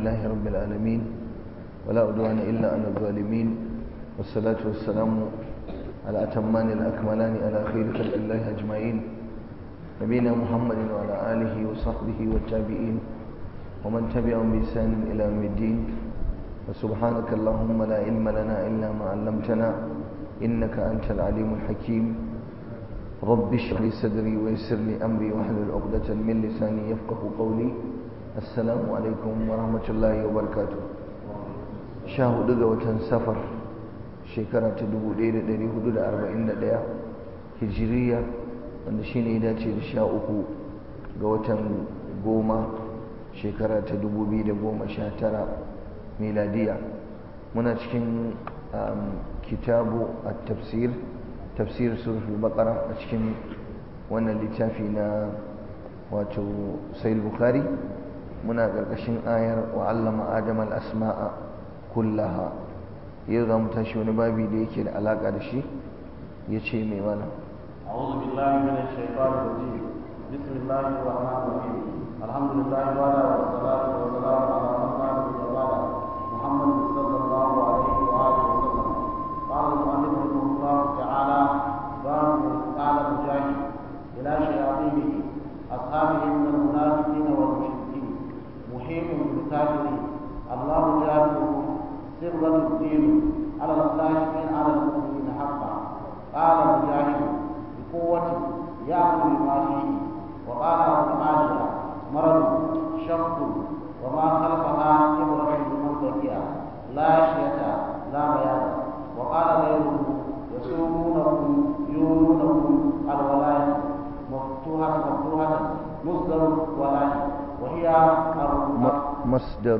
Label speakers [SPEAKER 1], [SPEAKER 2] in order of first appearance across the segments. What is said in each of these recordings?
[SPEAKER 1] لله رب العالمين ولا عدوان إلا على الظالمين والصلاة والسلام على أتمان الأكملان على خير خلق الله أجمعين نبينا محمد وعلى آله وصحبه والتابعين ومن تبعهم بإحسان إلى يوم الدين وسبحانك اللهم لا علم لنا إلا ما علمتنا إنك أنت العليم الحكيم رب اشرح لي صدري ويسر لي أمري واحلل عقدة من لساني يفقه قولي السلام عليكم ورحمة الله وبركاته شاهد وتن سفر شكرا تدبو ليلة 441 هجرية wanda shine ya dace da 13 ga watan 10 shekara ta 2019 miladiya muna cikin kitabu at-tafsir tafsir suratul baqara a cikin wannan littafi na wato sahih bukhari muna karkashin ayar wa allama adama al-asma'a kullaha yau zamu tashi wani babi da yake da alaka da shi yace mai mana
[SPEAKER 2] أعوذ بالله من الشيطان الرجيم بسم الله الرحمن الرحيم الحمد لله وعلى والصلاة والسلام على من لا نبي بعده محمد صلى الله عليه وآله وسلم قال المؤلف رحمه الله تعالى باب قال مجاهد إلى شياطينه أصحابه من المنافقين والمشركين محيط بالكافرين الله جعله سرة الدين على الكاشفين على المؤمنين حقا قال مجاهد قوة يأكل ما فيه وقال أبو العالية مرض شق وما خلفها إبرة لمن بكيها لا شية لا بيان وقال غيره يسومونكم يولونكم الولاية مفتوحة مصدر الولاية وهي
[SPEAKER 1] مصدر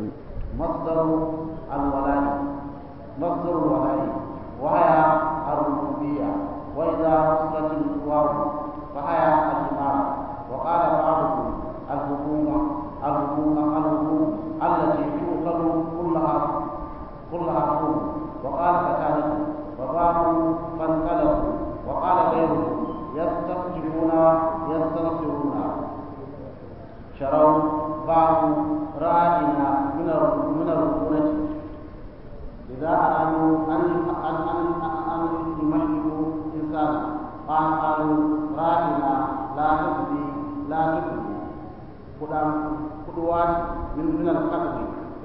[SPEAKER 2] الولاية وهي الربوبية وإذا وصلت الواو فهي الإمارة وقال بعضهم الحكومة التي تؤخذ كلها حكومة وقال قتادة وبابوا فانقلبوا وقال غيره يستنصرون شروا باعوا راعنا من الركونة إذا أرادوا أن يمحكوا إنسانا قالوا راعنا لا تفدي قدوات من القتل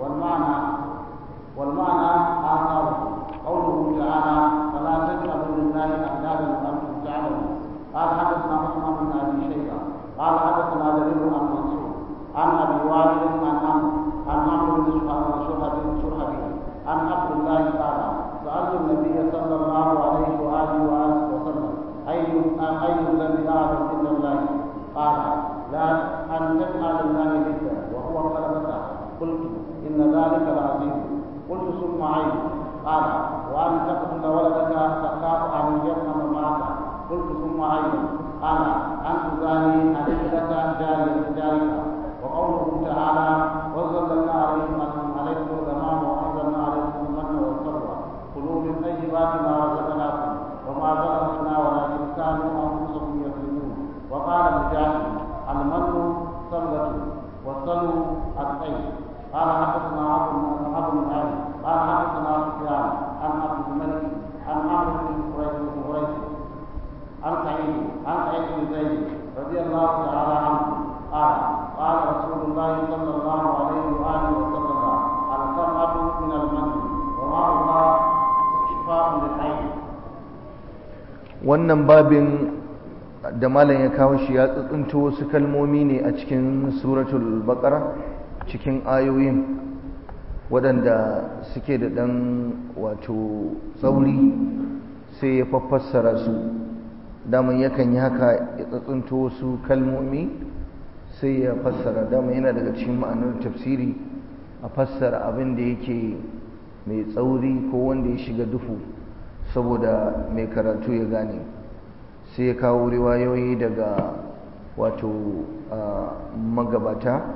[SPEAKER 2] والمعنى آخر قوله تعالى فلا تجعلوا لله أندادا وأنتم تعلمون قال حدثنا عثمان بن أبي شيبة قال حدثنا جرير عن منصور عن أبي وائل عن عمرو بن شرحبيل عن عبد الله قال سألت النبي صلى الله عليه وآله وسلم أي الذنب أعظم عند الله قال لا أن تجعل الله ندا وهو خلقك قلت إن ذلك لعظيم قلت ثم عين قال وأن تقتل ولدك تخاف أن يفهم معك قلت ثم عين قال أن تزاني أنشدة جارك وقوله تعالى وظللنا عليكم الغمام وأنزلنا عليكم المن والسلوى كلوا من طيبات ما رزقناكم وما ظلمنا ولكن كانوا أنفسهم يظلمون وقال مجاهد المن صبغة والسلو الطيب قال حدثنا أبو العالي قال حدثنا سفيان عن عبد الملك عن عمرو بن هريث عن سعيد بن زيد رضي الله تعالى عنه قال رسول الله صلى الله عليه وآله وسلم القمة من المن وماؤها شفاء للعين.
[SPEAKER 1] wannan babin da malam ya kawo shi ya tsuntsunto wasu kalmomi ne a cikin suratul baqara cikin ayoyin waɗanda suke da ɗan wato tsauri sai ya fassara su daman yakan yi haka ya tsuntsunto wasu kalmomi sai ya fassara daman yana daga cikin ma'anar tafsiri a fassara abin da yake mai tsauri ko wanda ya shiga duhu saboda mai karatu ya gane sai ya kawo riwayoyi daga wato magabata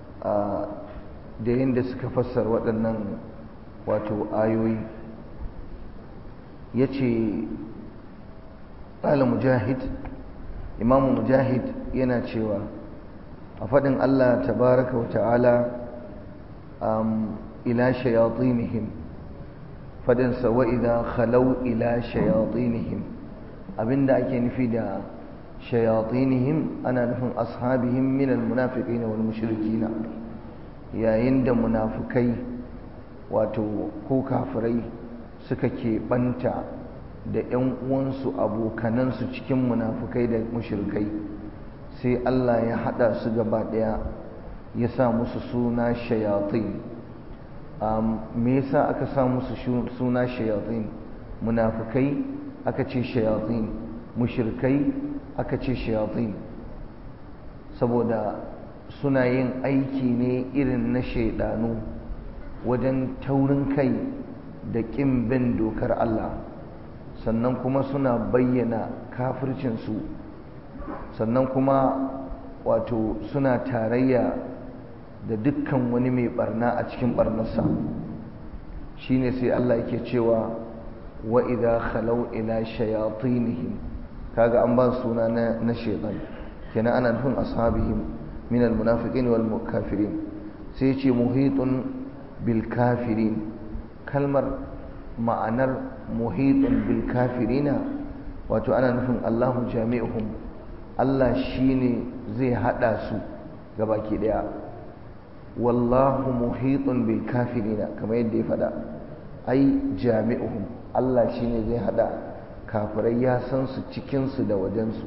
[SPEAKER 1] da yadda suka fassara waɗannan wato ayoyi ya ce ƙala mujahid imamu mujahid yana cewa a faɗin Allah tabaraka wa ta'ala ila shayatinihim fadinsa wa idha khalau ila shayatinihim abinda ake nufi da shayatinihim ana nufin ashabihim min almunafiqina wal mushrikina yayin da munafikai wato ko kafirai suka keɓanta da ƴan uwansu abokanansu cikin munafikai da mushrikai sai Allah ya hada su gaba daya ya sa musu suna shayatin. Me yasa aka sa musu suna shayatin? Munafikai aka ce shayatin, mushrikai aka ce shayatin, saboda suna yin aiki ne irin na shaidanu wajen taurin kai da ƙin bin dokar Allah, sannan kuma suna bayyana kafircinsu, sannan kuma wato suna tarayya da dukkan wani mai barna a cikin barnarsa. Shine sai Allah yake cewa wa idha khalau ila shayatinihim, kaga an ba suna na shaytan kenan ana nufin ashabihim min almunafiqin wal kafirin. sai ce muhitun bil kafirin, kalmar ma'anar muhitun bil kafirina wato ana nufin Allahu jami'uhum, Allah shine zai hada su gabaki daya. wallahu muhitun bil kafirina kamar yadda ya faɗa, ai jami'uhum, Allah shine zai hada kafirai, ya san su cikinsu da wajensu.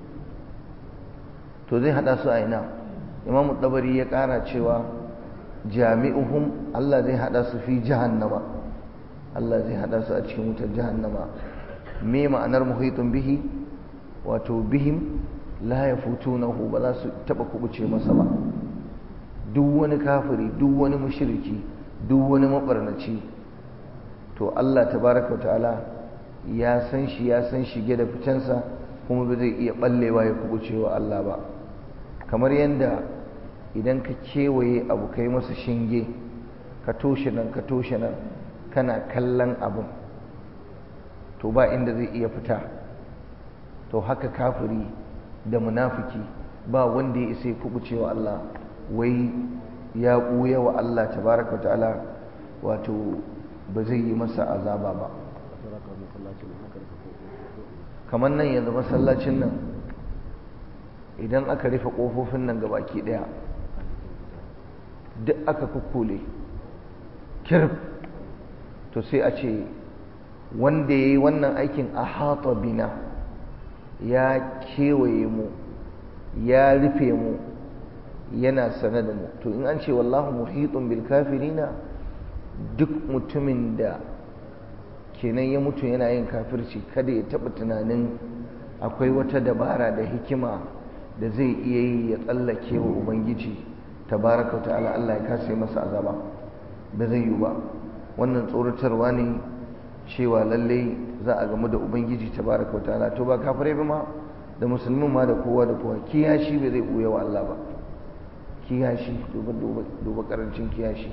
[SPEAKER 1] to zai hada su a ina? Imamu Tabari ya ƙara cewa jami'uhum, Allah zai hada su fi jahannama, Allah zai hada su a cikin wutar jahannama. me ma'anar muhitun bihi? wato bihim la yafutunahu, ba za su taba kubuce masa ba. duk wani kafiri, duk wani mushriki, duk wani mabarnaci, to Allah tabaraka wa ta'ala ya san shi, ya san shige da ficensa, kuma ba zai iya ballewa ya kubuce wa Allah ba. kamar yadda idan ka kewaye abu kai masa shinge, ka toshe nan ka toshe nan, kana kallon abin, to ba inda zai iya fita. to haka kafiri da munafiki ba wanda ya isa ya kubuce wa Allah, wai ya ɓuya wa Allah tabaraka wa ta'ala, wato ba zai yi masa azaba ba. kamar nan yanzu masallacin nan, idan aka rufe ƙofofin nan gabaki ɗaya, duk aka kukkule kirf, to sai a ce wanda ya yi wannan aikin a hata bina, ya kewaye mu, ya rufe mu, yana sane da mu. to in an ce wallahu muhitun bil kafirina, duk mutumin da kenan ya mutu yana yin kafirci, kada ya taɓa tunanin akwai wata dabara da hikima da zai iya yi ya tsallake wa ubangiji tabaraka ta'ala, Allah ya kasa masa azaba, ba zai yi ba. wannan tsoratarwa ne cewa lallai za a gamu da ubangiji tabaraka ta'ala. to ba kafirai ba ma, da musulmin ma, da kowa da kowa. kiyashi bai zai buya wa Allah ba. kiyashi, duba karancin kiyashi.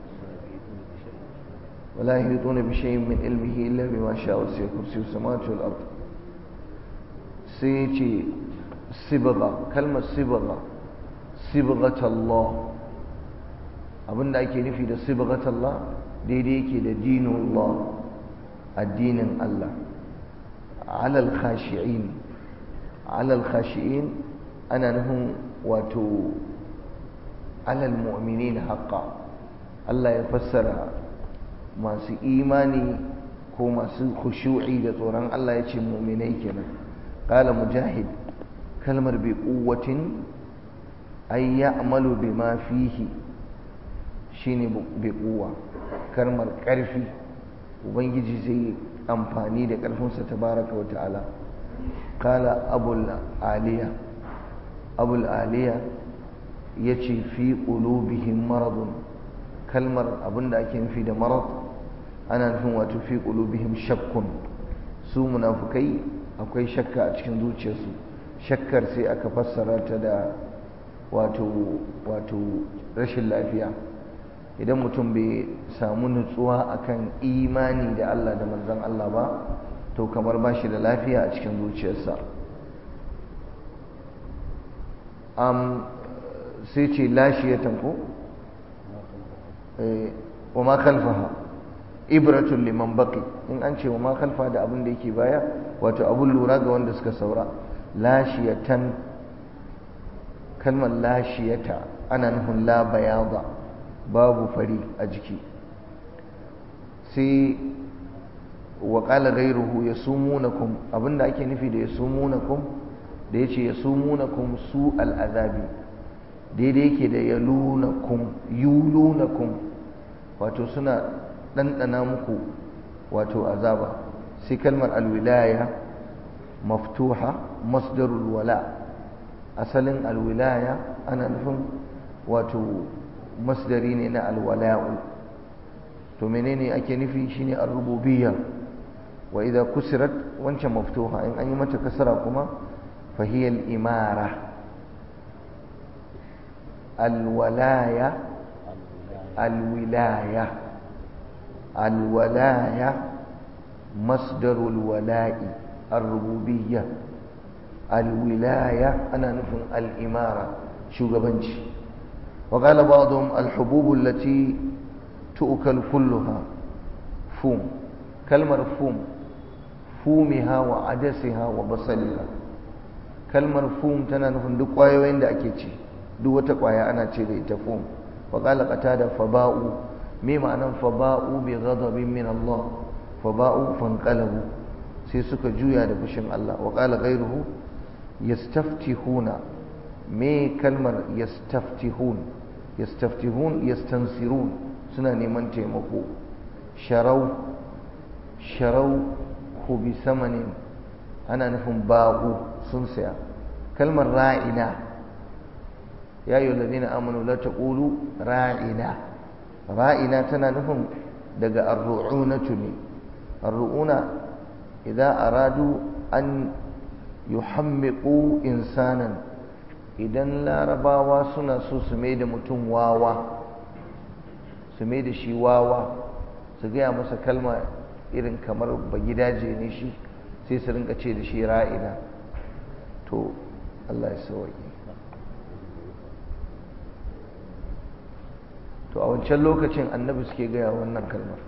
[SPEAKER 1] wala yuhituna bi shay'in min ilmihi illa bima sha'a, wa sa'a kursiyyu samawati wal ard. sai ce sibgha, kalmar sibgha, sibghat Allah, abinda ake nufi da sibghat Allah daidai yake da dinullah, addinin Allah. alal khashi'in, alal khashi'in ana nufin wato alal mu'minin haqqan. Allah ya fassara masu imani ko masu khushu'i da tsoron Allah, ya ce mu'minai kenan. qala mujahid, kalmar bi quwwatin ay ya'malu bima fihi, shine bi quwwa, kalmar karfi. ubangiji zai amfani da karfinsa tabaraka wa ta'ala. qala abul aliya, abul aliya yace fi qulubihim maradun, kalmar abinda ake nufi da marad ana nufin wato fi qulubihim shakkun. su munafukai akwai shakka a cikin zuciyarsu, shakkar sai aka fassara ta da wato rashin lafiya. idan mutum bai samu nutsuwa akan imani da Allah da manzon Allah ba, to kamar ba shi da lafiya a cikin zuciyarsa. sai ce lashiyatan ko wa ma khalfaha ibratun liman baqi in an ce wa ma khalfa da abin da yake baya wato abun lura ga wanda suka saura lashiyatan kalmar lashiyata ana nufin la bayada babu fari a jiki sai wa qala ghayruhu yasumunakum abinda ake nufi da yasumunakum da yace yasumunakum su al'azabi daidai yake da yulunakum wato suna ɗanɗana muku wato azaba sai kalmar alwilaya maftuha masdarul wala asalin alwilaya ana nufin wato masdari ne na alwala'u to menene ake nufi shine ar-rububiyya wa idza kusirat wancan maftuha in an yi mata kasara kuma fa hiya al-imara alwalaya alwilaya الولاية مصدر الولاء الربوبية الولاية أنا نفهم الإمارة شو قبنش وقال بعضهم الحبوب التي تؤكل كلها فوم كلمة فوم فومها وعدسها وبصلها كلمة فوم تنا نفهم دقوايا وين دا أكيتشي دو تقوايا أنا تشيري تفوم وقال قتادة فباء me ma'anan faba'u bi ghadabin min Allah faba'u fanqalabu sai suka juya da fushin Allah wa qala ghayruhu yastaftihuna me kalmar yastaftihun yastansirun suna neman taimako sharau ku bi samanin ana nufin ba'u sun saya kalmar ra'ina ya ayyuhal ladina amanu la taqulu ra'ina ra'ina tana nufin daga ar-ru'unatu ne ar-ru'una idan aradu an yuhammiqu insanan idan larabawa suna so su mai da mutum wawa su mai da shi wawa su gaya masa kalma irin kamar bagidaje ne shi sai su rinka ce da shi ra'ina to Allah ya sauke to a wancan lokacin annabi suke gaya wannan kalmar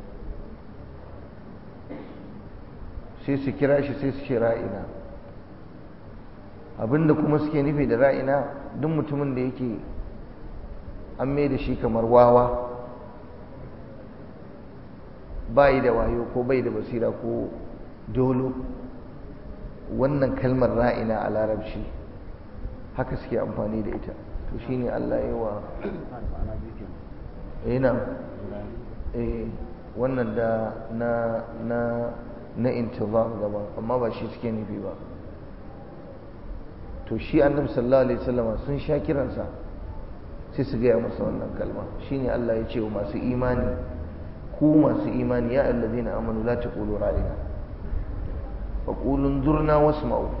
[SPEAKER 1] sai su kira shi sai su ce ra'ina abinda kuma suke nufi da ra'ina duk mutumin da yake an mai da shi kamar wawa bai da wayo ko bai da basira ko dolo wannan kalmar ra'ina a larabci haka suke amfani da ita to shine Allah ya wa wannan da na intizar gaba amma ba shi suke nufi ba to shi annabi sallallahu alaihi wasallam sun sha kiransa sai su gaya masa wannan kalma shine Allah ya ce wa masu imani ku masu imani ya allazina amanu la taqulu ra'ina wa qulu zurna wasma'u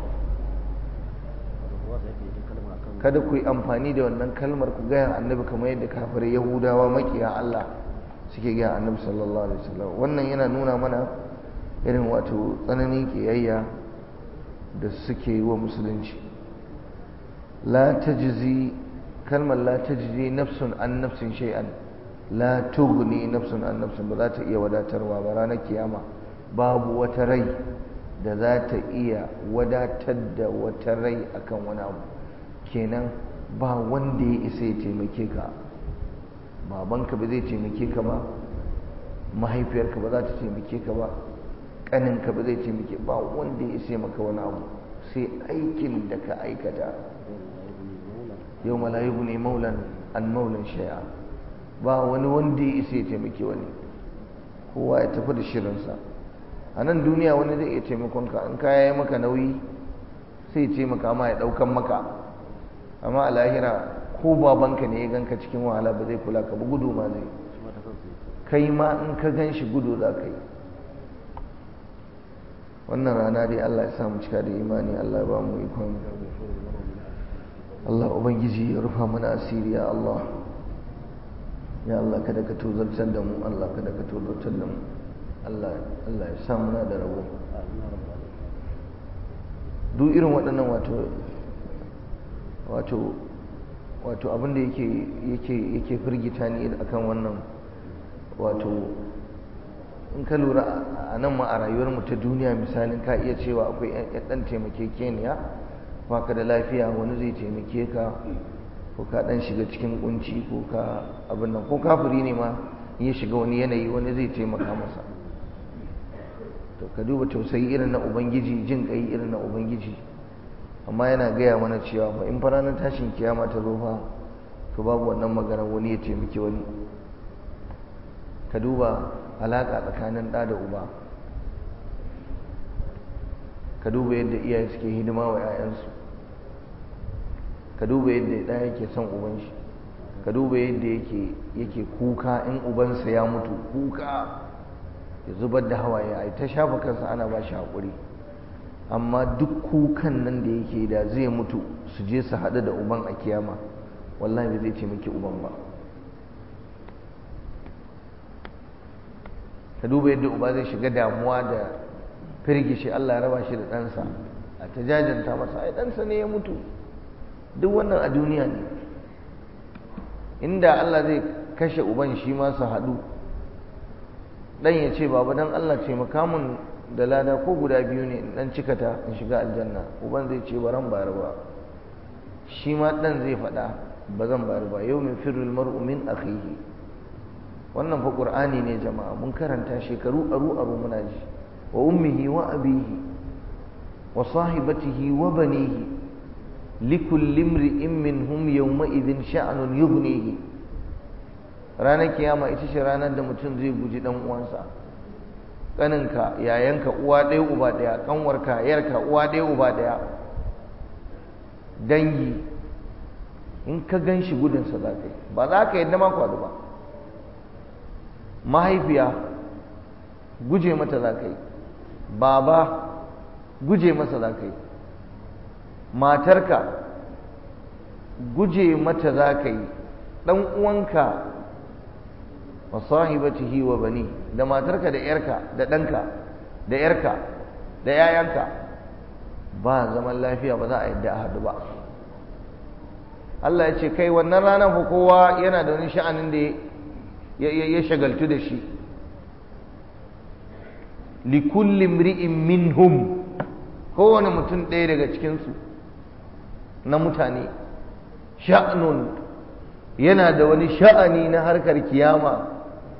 [SPEAKER 1] kada ku yi amfani da wannan kalmar ku gaya annabi kamar yadda kafirai yahudawa makiya Allah suke gaya annabi sallallahu alaihi wasallam wannan yana nuna mana irin wato tsananin kiyayya da suke yi wa musulunci la tajzi kalmar la tajzi nafsun an nafsin shay'an la tughni nafsun an nafsin ba za ta iya wadatarwa ba ranar kiyama babu wata rai da za ta iya wadatar da wata rai akan wani abu kenan ba wanda ya isa ya taimake ka babanka ba zai taimake ka ba mahaifiyarka ba za ta taimake ka ba ƙaninka ba zai taimake ba wanda ya isa maka wani abu sai aikin da ka aikata yau malayibu ne maulan an maulan shaya ba wani wanda ya isa ya taimake wani kowa ya tafi da shirinsa a nan duniya wani zai iya taimakonka in kaya ya maka nauyi sai ya taimaka ma ya ɗaukan maka amma a lahira ko babanka ne ya ganka cikin wahala ba zai kula ka ba gudu ma zai kai ma in ka gan shi gudu za ka yi wannan rana dai Allah ya samu cika da imani Allah ya ba mu ikon Allah ubangiji ya rufa mana asiri ya Allah ya Allah kada ka tozartar da mu Allah kada ka tozartar da mu Allah ya sa muna da rabo duk irin waɗannan wato wato abin da yake firgita ni akan wannan, wato in ka lura a nan ma a rayuwarmu ta duniya, misalin ka iya cewa akwai ɗan taimakekeniya, ba ka da lafiya wani zai taimake ka, ko ka ɗan shiga cikin kunci, ko ka abin nan, ko kafiri ne ma ya shiga wani yanayi wani zai taimaka masa. To ka duba tausayi irin na ubangiji, jin kai irin na ubangiji, amma yana gaya mana cewa ba in fa ranar tashin kiyama ta zo fa, to babu wannan magana wani ya taimaki wani. Ka duba alaƙa tsakanin ɗa da uba, ka duba yadda iyaye suke hidima wa 'ya'yansu, ka duba yadda ɗa yake son uban shi, ka duba yadda yake kuka in ubansa ya mutu, kuka ya zubar da hawaye, a ta shafa kansa ana ba shi haƙuri. Amma duk kukan nan da yake da zai mutu su je su haɗu da uban a kiyama, wallahi bai zai taimaki uban ba. ka duba yadda uba zai shiga damuwa da firgishi, Allah ya raba shi da ɗansa, a ta jajanta masa, ai ɗansa ne ya mutu. Duk wannan a duniya ne. Inda Allah zai kashe uban shi ma su haɗu, ɗan ya ce baba dan Allah taimaka mun da lada ko guda biyu ne in ɗan cikata in shiga aljanna, uban zai ce baran bari ba, shi ma ɗan zai faɗa ba zan bari ba. yau min firul mar'u min akhihi. Wannan fa Qur'ani ne jama'a, mun karanta shekaru aru muna ji. Wa ummihi wa abihi wa sahibatihi wa banihi likulli imri'in minhum yawma idhin sha'nun yughnihi. Ranar kiyama ita ce ranar da mutum zai guji dan uwansa, kaninka, yayanka, uwa ɗaya uba ɗaya, kanwarka, yarka, uwa ɗaya uba ɗaya, dangi. In ka gan shi gudunsa za ka yi, ba za ka yadda ma kwadu ba. Mahaifiya guje mata za ka yi, baba guje masa za ka yi, matarka guje mata za ka yi, ɗan uwanka wa sahibatihi wa bani, da matarka da yarka da ɗanka da yarka da yayanka, ba zaman lafiya, ba za a yadda a haɗu ba. Allah ya ce kai wannan ranar fa kowa yana da wani sha'anin da ya shagaltu da shi. likulli imri'in minhum, kowane mutum ɗaya daga cikinsu na mutane, sha'nun, yana da wani sha'ani na harkar kiyama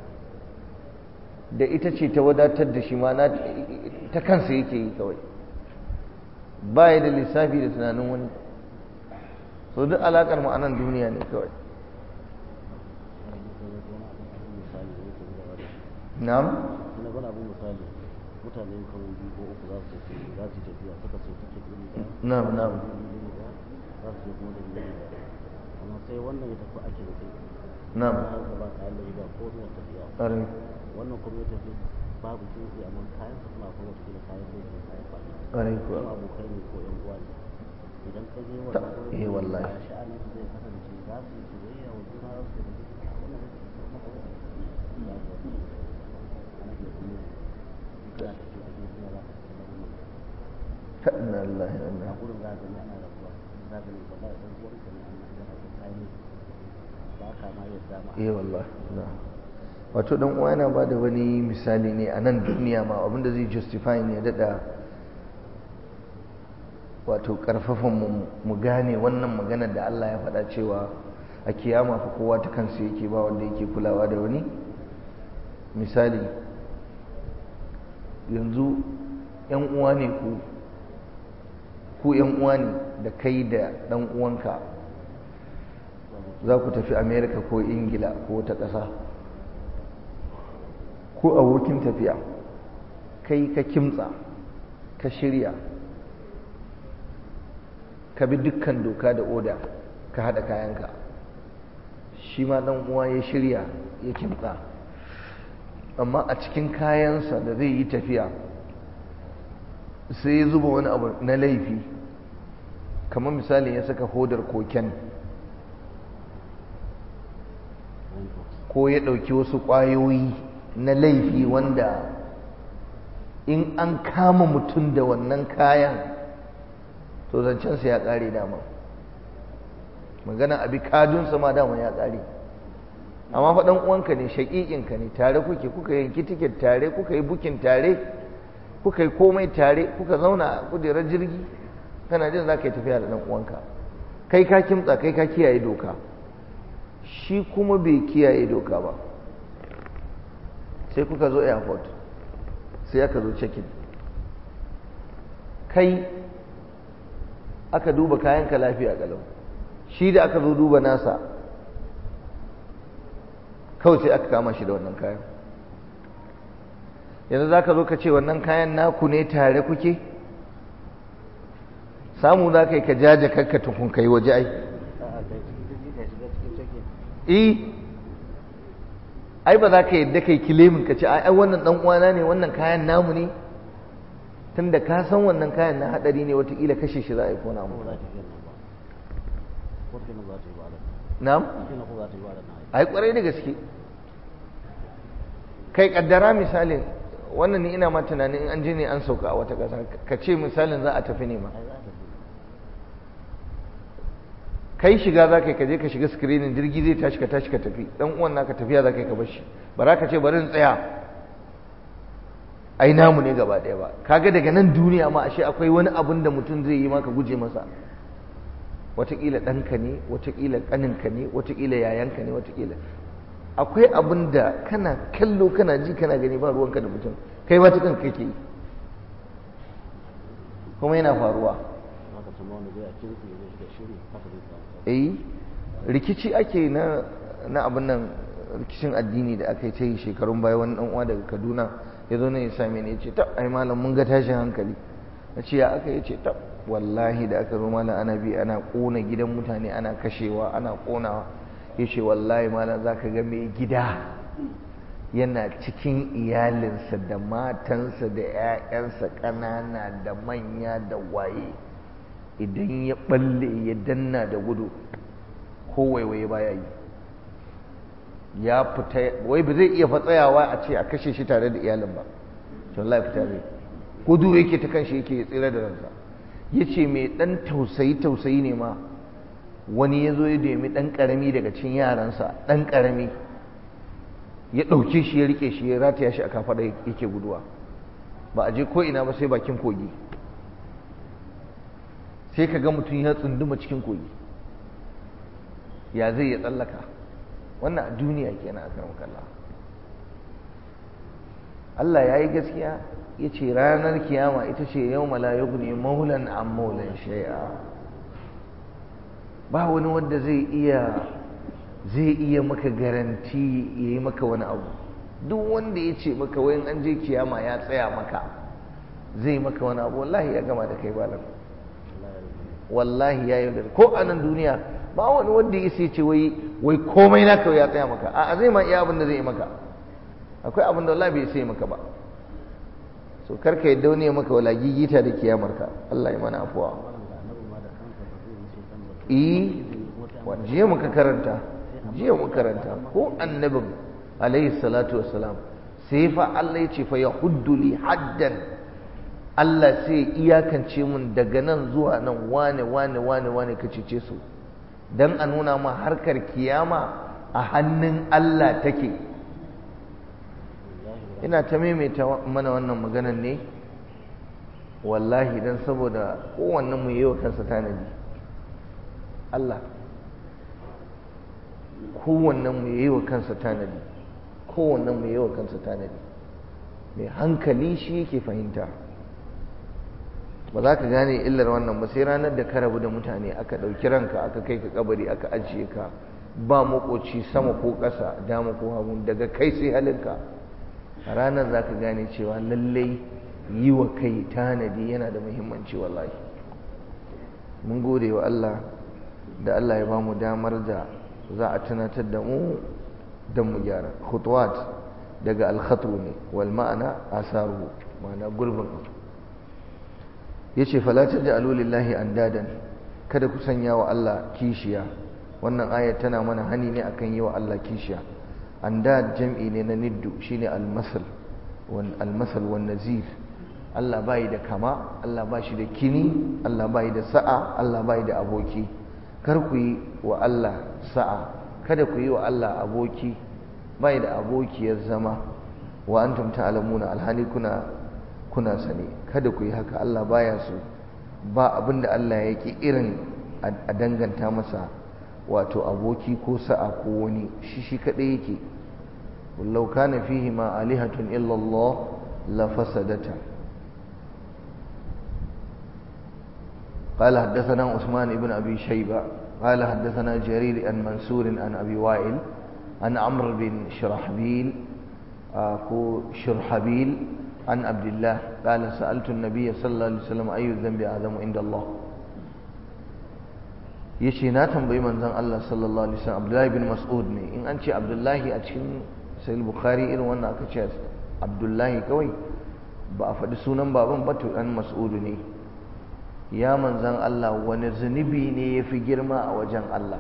[SPEAKER 1] da ita ce ta wadatar da shi, ma ta kansa yake yi kawai, ba ya da lissafi da tunanin wani. so duk alaƙar mu a nan duniya ne kawai. Na'am?
[SPEAKER 3] Ina gana abin misali, mutane kamar biyu ko uku za su tafiya, suka sai tiket ɗin da
[SPEAKER 1] Na'am.
[SPEAKER 3] za su je kuma da ɗin da, amma sai wannan ya tafi ake da kai.
[SPEAKER 1] Na'am.
[SPEAKER 3] Ba kayan da riba ko zuwa tafiya.
[SPEAKER 1] Ƙwarai.
[SPEAKER 3] Wannan kuma ya tafi babu kinsi, amma kayan sa kuma akwai wata kila kayan zai ke kayan faɗi.
[SPEAKER 1] Ƙwarai kuwa.
[SPEAKER 3] Kuma abokai ne ko ƴan uwa ne. Idan ka je wannan gurin,
[SPEAKER 1] wallahi.
[SPEAKER 3] sha'anin su zai kasance za su yi soyayya wa juna, za su yi da wannan zai
[SPEAKER 1] Inna lillahi wa inna ilaihi wallahi. Wato dan uwa yana bada wani misali ne a nan duniya ma, abinda zai justify ne dada wato karfafan mu gane wannan magana da Allah ya faɗa cewa a kiyama fa kowa ta kansa yake, ba wanda yake kulawa da wani. Misali, yanzu yan uwa ne ku yan uwa ne da kai da dan uwanka, za ku tafi America ko Ingila ko wata ƙasa, ko abokin tafiya, kai ka kimtsa, ka shirya, ka bi dukkan doka da oda, ka haɗa kayanka, shi ma dan uwa ya shirya ya kimtsa, amma a cikin kayansa da zai yi tafiya sai ya zuba wani abu na laifi, kamar misali ya saka hodar koken, ko ya ɗauki wasu ƙwayoyi na laifi wanda in an kama mutum da wannan kayan to zancensa ya ƙare dama. magana abi kadunsa ma dama ya ƙare. Amma fa ɗan uwanka ne, shaƙiƙinka ne, tare kuka yanki tiket tare, kuka yi bukin tare, kuka yi komai tare, kuka zauna a kujerar jirgi, kana jin za ka yi tafiya da ɗan uwanka, kai ka kimtsa, kai ka kiyaye doka, shi kuma bai kiyaye doka ba. Sai kuka zo airport, sai aka zo check-in, kai aka duba kayanka lafiya ƙalau, shi da aka zo duba nasa kawai sai aka kama shi da wannan kayan. Yanzu za ka zo ka ce wannan kayan naku ne, tare kuke? Samu za ka yi ka jaje kakka tukun ka yi waje ai. Ai ba za ka yadda ka yi kilemin ka ce ai wannan ɗan uwana ne, wannan kayan namu ne, tun da ka san wannan kayan na haɗari ne, watakila kashe shi za a yi ko namu. Na'am? Ai kwarai da gaske. Kai kaddara misalin wannan ni ina ma tunanin in an je ne an sauka a wata ƙasa, ka ce misalin za a tafi ne ma, kai shiga za ka je ka shiga screening, jirgi zai tashi ka tafi, dan uwan naka tafiya za ka yi ka bar shi, ba za ka ce bari in tsaya ai namu ne gaba ɗaya ba. Kaga daga nan duniya ma ashe akwai wani abun da mutum zai yi ma ka guje masa. Wataƙila ɗanka ne, wataƙila ƙaninka ne, wataƙila yayanka ne, wataƙila akwai abin da kana kallo kana ji kana gani ba ruwanka da mutum, kai wata kan kake yi kuma yana faruwa. Rikici ake na abin nan, rikicin addini da aka yi ta yi shekarun baya. Wani ɗan uwa daga Kaduna ya zo ne ya same ni ya ce, ai malam mun ga tashin hankali. Na ce ya aka? ya ce wallahi da aka zo malam ana bi ana ƙona gidan mutane, ana kashewa, ana ƙonawa. Ya ce wallahi malam za ka ga mai gida yana cikin iyalinsa da matansa da 'ya'yansa ƙanana da manya da waye, idan ya balle ya danna da gudu ko waiwaye baya yi, ya fita, wai ba zai iya fatsayawa a ce a kashe shi tare da iyalin ba, wallahi fita zai gudu yake ta kanshi yake tsira da ransa. Ya ce mai ɗan tausayi ne ma, wani ya zo ya nemi ɗan ƙarami daga cikin yaransa, ɗan ƙarami ya ɗauke shi ya riƙe shi ya rataya shi a kafaɗa yake guduwa, ba a je ko ina ba sai bakin kogi. Sai ka ga mutum ya tsunduma cikin kogi, ya zai ya tsallaka? Wannan a duniya kenan a karan kalla. Allah ya yi gaskiya, ya ce ranar kiyama ita ce yau la yughni maulan an maulan shay'a. Ba wani wanda zai iya maka garanti ya yi maka wani abu. Duk wanda ya ce maka wayan an je kiyama ya tsaya maka zai maka wani abu, wallahi ya gama da kai balan, wallahi ya yi. Ko a nan duniya ba wani wanda ya ce wai komai naka ya tsaya maka. A'a, zai ma iya abin da zai yi maka. Akwai abin da wallahi bai sai maka ba. So karka yadda wani ya maka wala gigita da kiyamarka. Allah ya mana afuwa. Jiya muka karanta ko annabin alaihi salatu wassalam sai fa Allah ya ce fa yahuddu li haddan, Allah sai iyakance mun daga nan zuwa nan wane ka cece su, dan a nuna ma harkar kiyama a hannun Allah take. Ina ta maimaita mana wannan maganar ne wallahi dan saboda kowannen mu yi wa kansa tanadi. Allah, kowannen mu yi wa kansa tanadi, kowannen mu yi wa kansa tanadi. Mai hankali shi yake fahimta. Ba za ka gane illar wannan ba sai ranar da ka rabu da mutane, aka ɗauki ranka aka kai ka kabari aka ajiye ka, ba makoci sama ko ƙasa, dama ko hagu, daga kai sai halinka. A ranar za ka gane cewa lallai yi wa kai tanadi yana da muhimmanci wallahi. Mun gode wa Allah da Allah ya ba mu damar da za a tunatar da mu don mu gyara. Khutuwat daga alkhatu ne, wal ma'ana asaru, ma'ana gurbin. Yace fala taj'alu lillahi andadan, kada ku sanya wa Allah kishiya. Wannan ayat tana mana hani ne akan yi wa Allah kishiya. Andad jam'i ne na niddu, shine al-masal wan nazir. Allah bai da kama, Allah ba shi da kini, Allah bai da sa'a, Allah bai da aboki. kar ku yi wa Allah sa'a, kada ku yi wa Allah aboki, bai da abokiyar zama, wa antum ta'lamuna alhali kuna sani, kada ku yi haka. Allah baya so, ba abinda Allah yake irin a danganta masa wato aboki ko sa'a ko wani, shi kadai yake. wallau kana fihi ma alihatun illa Allah la fasadata. قال حدثنا عثمان بن أبي شيبة قال حدثنا جرير عن منصور عن أبي وائل عن عمرو بن شرحبيل عن عبد الله قال سألت النبي صلى الله عليه وسلم أي الذنب أعظم عند الله. yace na tambayi manzon Allah sallallahu alaihi wasallam, Abdullahi bin Mas'ud ne. In an ce Abdullahi a cikin Sahih Bukhari irin wannan aka ce Abdullahi kawai ba a faɗi sunan baban ba, to dan Mas'ud ne. Ya manzon Allah, wani zunubi ne yafi girma a wajen Allah?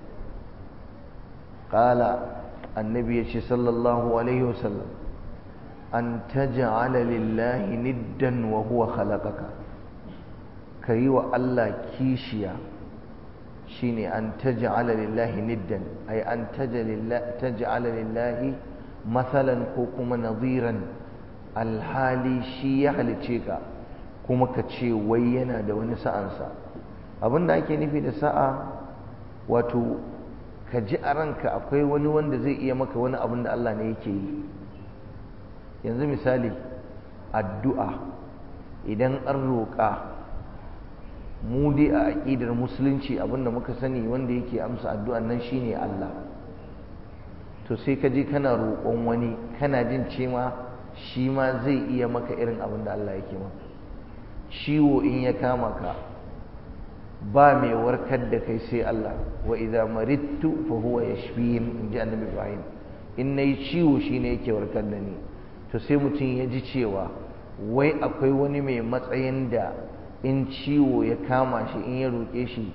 [SPEAKER 1] Qala, annabi yace sallallahu alaihi wasallam, an taj'ala lillahi niddan wa huwa khalaqaka. Kayi wa Allah kishiya, shine an taj'ala lillahi niddan, ay an taj'ala lillahi mathalan ko kuma nadiran, alhali shi ya halice ka kuma ka ce wai yana da wani sa'ansa. Abinda ake nufi da sa'a, wato ka ji a ranka akwai wani wanda zai iya maka wani abin da Allah ne yake yi. Yanzu misali, addu'a idan an roƙa, mu dai a aƙidar musulunci abinda muka sani wanda yake amsa addu'an nan shine Allah. To sai ka je kana roƙon wani, kana jin cewa shi ma zai iya maka irin abin da Allah yake maka. Ciwo in ya kama ka, ba mai warkar da kai sai Allah. wa idza maridtu fa huwa yashfin, inji annabi Ibrahim. In nayi ciwo shine yake warkar da ni. To sai mutum ya ji cewa wai akwai wani mai matsayin da in ciwo ya kama shi, in ya roƙe shi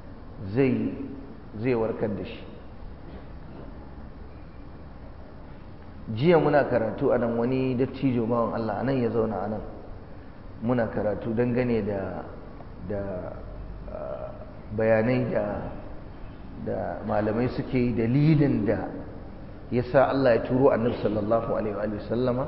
[SPEAKER 1] zai warkar da shi. Jiya muna karatu a nan, wani dattijo bawan Allah a nan ya zauna a nan, muna karatu dangane da bayanai da malamai suke yi, dalilin da ya sa Allah ya turo annabi sallallahu alaihi wa sallama.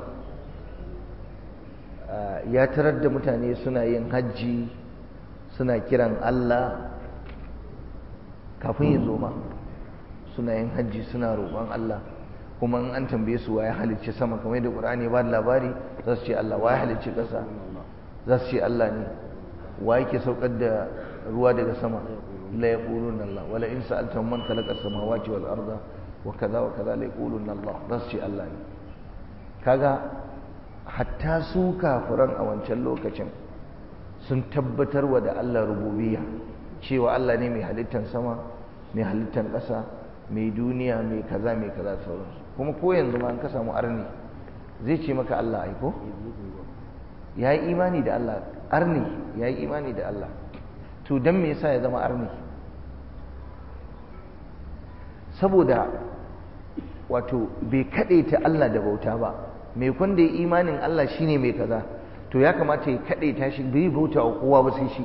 [SPEAKER 1] Ya tarar da mutane suna yin hajji, suna kiran Allah kafin ya zo ma, suna yin hajji suna roƙon Allah. Kuma in an tambaye su waye halicci sama, kamar yadda Qur'ani ba da labari, za su ce Allah. Waye halicci ƙasa, za su ce Allah ne. Waye ke saukar da ruwa daga sama, la yaquluna Allah. wala in sa'altahum man khalaqa as-samawati wal arda wa kaza wa kaza la yaquluna Allah, za su ce Allah ne. Kaga hatta su kafiran a wancan lokacin sun tabbatar wa da Allah rububiyya, cewa Allah ne mai halittar sama, mai halittar ƙasa, mai duniya, mai kaza sauransu. Kuma ko yanzu ma an ka samu arni zai ce maka Allah aiko, ya yi imani da Allah. Arni ya yi imani da Allah, to don me yasa ya zama arni? Saboda wato bai kaɗaita Allah da bauta ba. Mai kwanda ya imanin Allah shine mai kaza, to ya kamata ya kaɗaita shi, bai bauta wa kowa ba sai shi.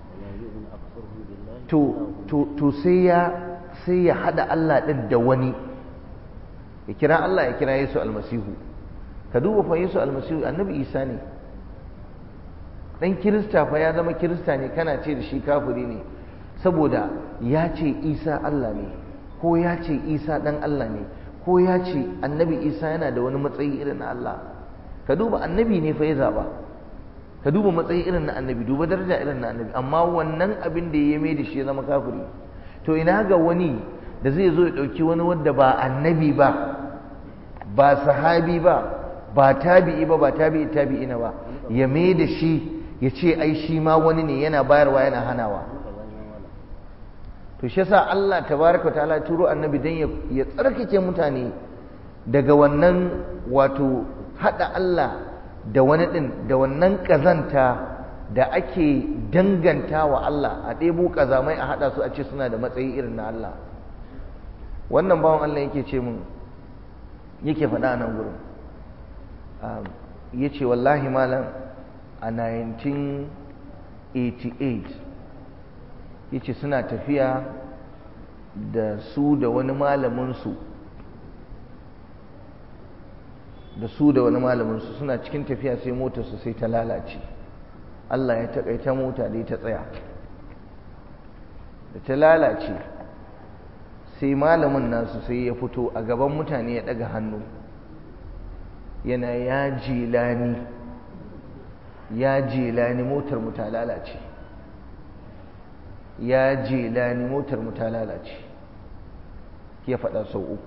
[SPEAKER 1] To sai ya hada Allah ɗin da wani, ya kira Allah, ya kira Yesu almasihu. Ka duba fa, Yesu almasihu annabi Isa ne. Dan kirista fa ya zama kirista ne, kana ce da shi kafiri ne saboda ya ce Isa Allah ne, ko ya ce Isa dan Allah ne, ko ya ce annabi Isa yana da wani matsayi irin na Allah. Ka duba, annabi ne fa ya zaba. Ka duba matsayi irin na annabi, duba daraja irin na annabi, amma wannan abin da ya mai da shi ya zama kafiri. To ina ga wani da zai zo ya ɗauki wani wanda ba annabi ba, ba sahabi ba tabi'i ba tabi'ina ba, ya mai da shi ya ce ai shi ma wani ne, yana bayarwa yana hanawa. To shi yasa Allah tabaraka ta'ala turo annabi dan ya tsarkake mutane daga wannan wato hada Allah da wani din, da wannan kazanta da ake danganta wa Allah, a ɗebo ƙazamai a haɗa su a ce suna da matsayi irin na Allah. Wannan bawan Allah yake ce mun, yake faɗa a nan gurin, ya ce wallahi malam a 1988 ya ce suna tafiya da su da wani malaminsu suna cikin tafiya sai motarsu sai ta lalace. Allah ya taƙaita mota dai ta tsaya. Da ta lalace sai malamin nasu sai ya fito a gaban mutane ya ɗaga hannu yana ya jelani motar mu ta lalace, ya jelani motar mu ta lalace, ya faɗa sau uku.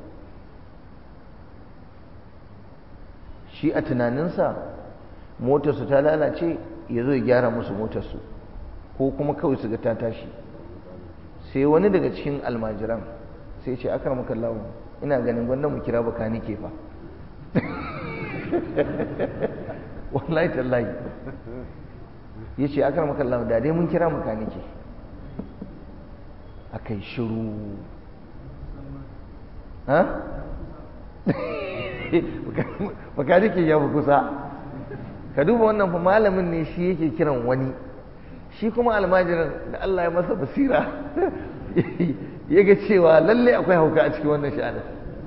[SPEAKER 1] Shi a tunaninsa motarsu ta lalace ya zo ya gyara musu motarsu ko kuma kawai su ga ta tashi. Sai wani daga cikin almajiran sai ce akramaka Allah, ina ganin gwanda mu kira bakanike fa. Wallahi tallahi yace akramaka Allah, da dai mun kira bakanike. Akai shiru. Ha? Bakanike ya fi kusa. Ka duba wannan fa malamin ne shi yake kiran wani, shi kuma almajirin da Allah ya masa basira ya ga cewa lalle akwai hauka a cikin wannan sha'anin.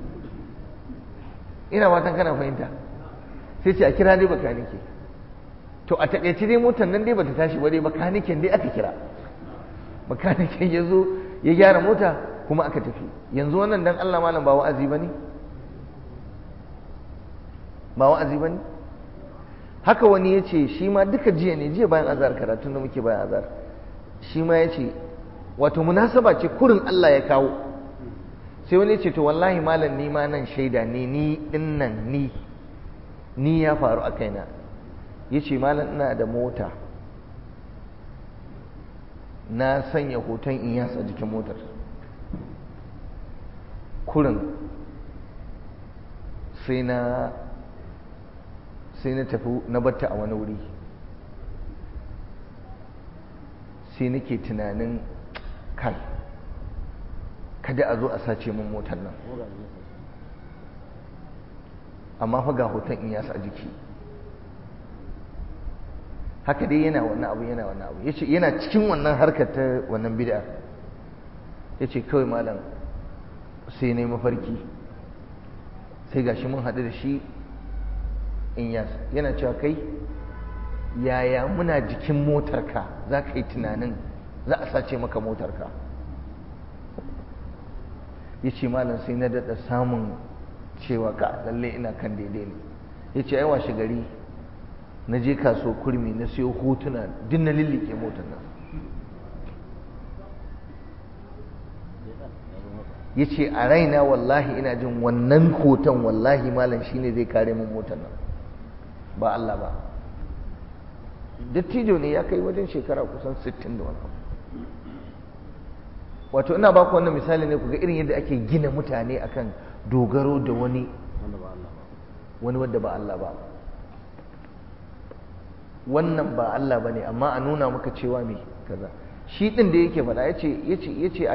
[SPEAKER 1] Ina fatan kana fahimta. Sai ce a kira dai bakanike. To a takaice dai motar nan dai bata tashi ba, dai bakaniken dai aka kira. Bakaniken ya zo ya gyara mota kuma aka tafi. Yanzu wannan dan Allah malam ba wa'azi bane? Ba wa'azi bane? Haka wani ya ce shi ma duka jiya bayan azhar, karatun da muke bayan azhar, shi ma ya ce wato munasaba ce kurin Allah ya kawo. Sai wani ya ce to wallahi malam ni ma nan shaida ne, ni dinnan ni ya faru a kaina. Ya ce malam ina da mota, na sanya hoton Iyas a jikin motar, kurin sai na tafi na batta a wani wuri. Sai nake tunanin kai kada a zo a sace min motar nan, amma fa ga hoton Iyas a jiki. Haka dai yana wannan abu yace yana cikin wannan harkar ta wannan bid'a. Yace kawai malam sai nayi mafarki, sai gashi mun haɗu da shi Inyas yana cewa kai yaya muna jikin motarka za ka yi tunanin za a sace maka motarka. Ya ce malam sai na daɗa samun cewa ka lalle ina kan daidai ne. Ya ce ai washe gari na je kaso kurmi na siyo hotuna duk na lillike motar nan. Ya ce a raina wallahi ina jin wannan hoton wallahi malam shine zai kare min motar nan, ba Allah ba. Dattijo ne ya kai wajen shekara kusan 60 da wani. Wato ina baku wannan misali ne ku ga irin yadda ake gina mutane akan dogaro da wani wanda ba Allah ba. Wannan ba Allah ba ne, amma a nuna maka cewa me kaza. Shi ɗin da yake faɗa yace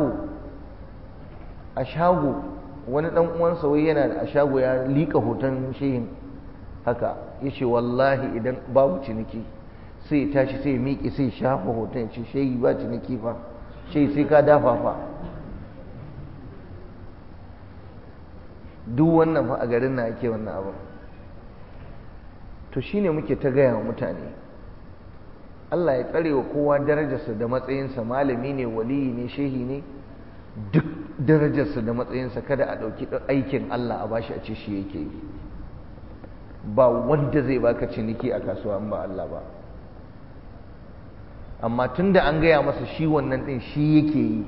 [SPEAKER 1] a shago wani ɗan uwansa wai yana da a shago ya liƙa hoton shehin haka. Yace wallahi idan babu ciniki sai ya tashi sai ya miƙe sai ya shafa hoton ya ce shehi ba ciniki fa, shehi sai ka dafa fa. Duk wannan fa a garin na ake wannan abin. To shine muke ta gaya wa mutane Allah ya tsare wa kowa darajarsa da matsayinsa, malami ne, waliyi ne, shehi ne, duk darajarsa da matsayinsa kada a ɗauki aikin Allah a bashi a ce shi yake yi. Ba wanda zai baka ciniki a kasuwa in ba Allah ba. Amma tunda an gaya masa shi wannan ɗin shi yake yi,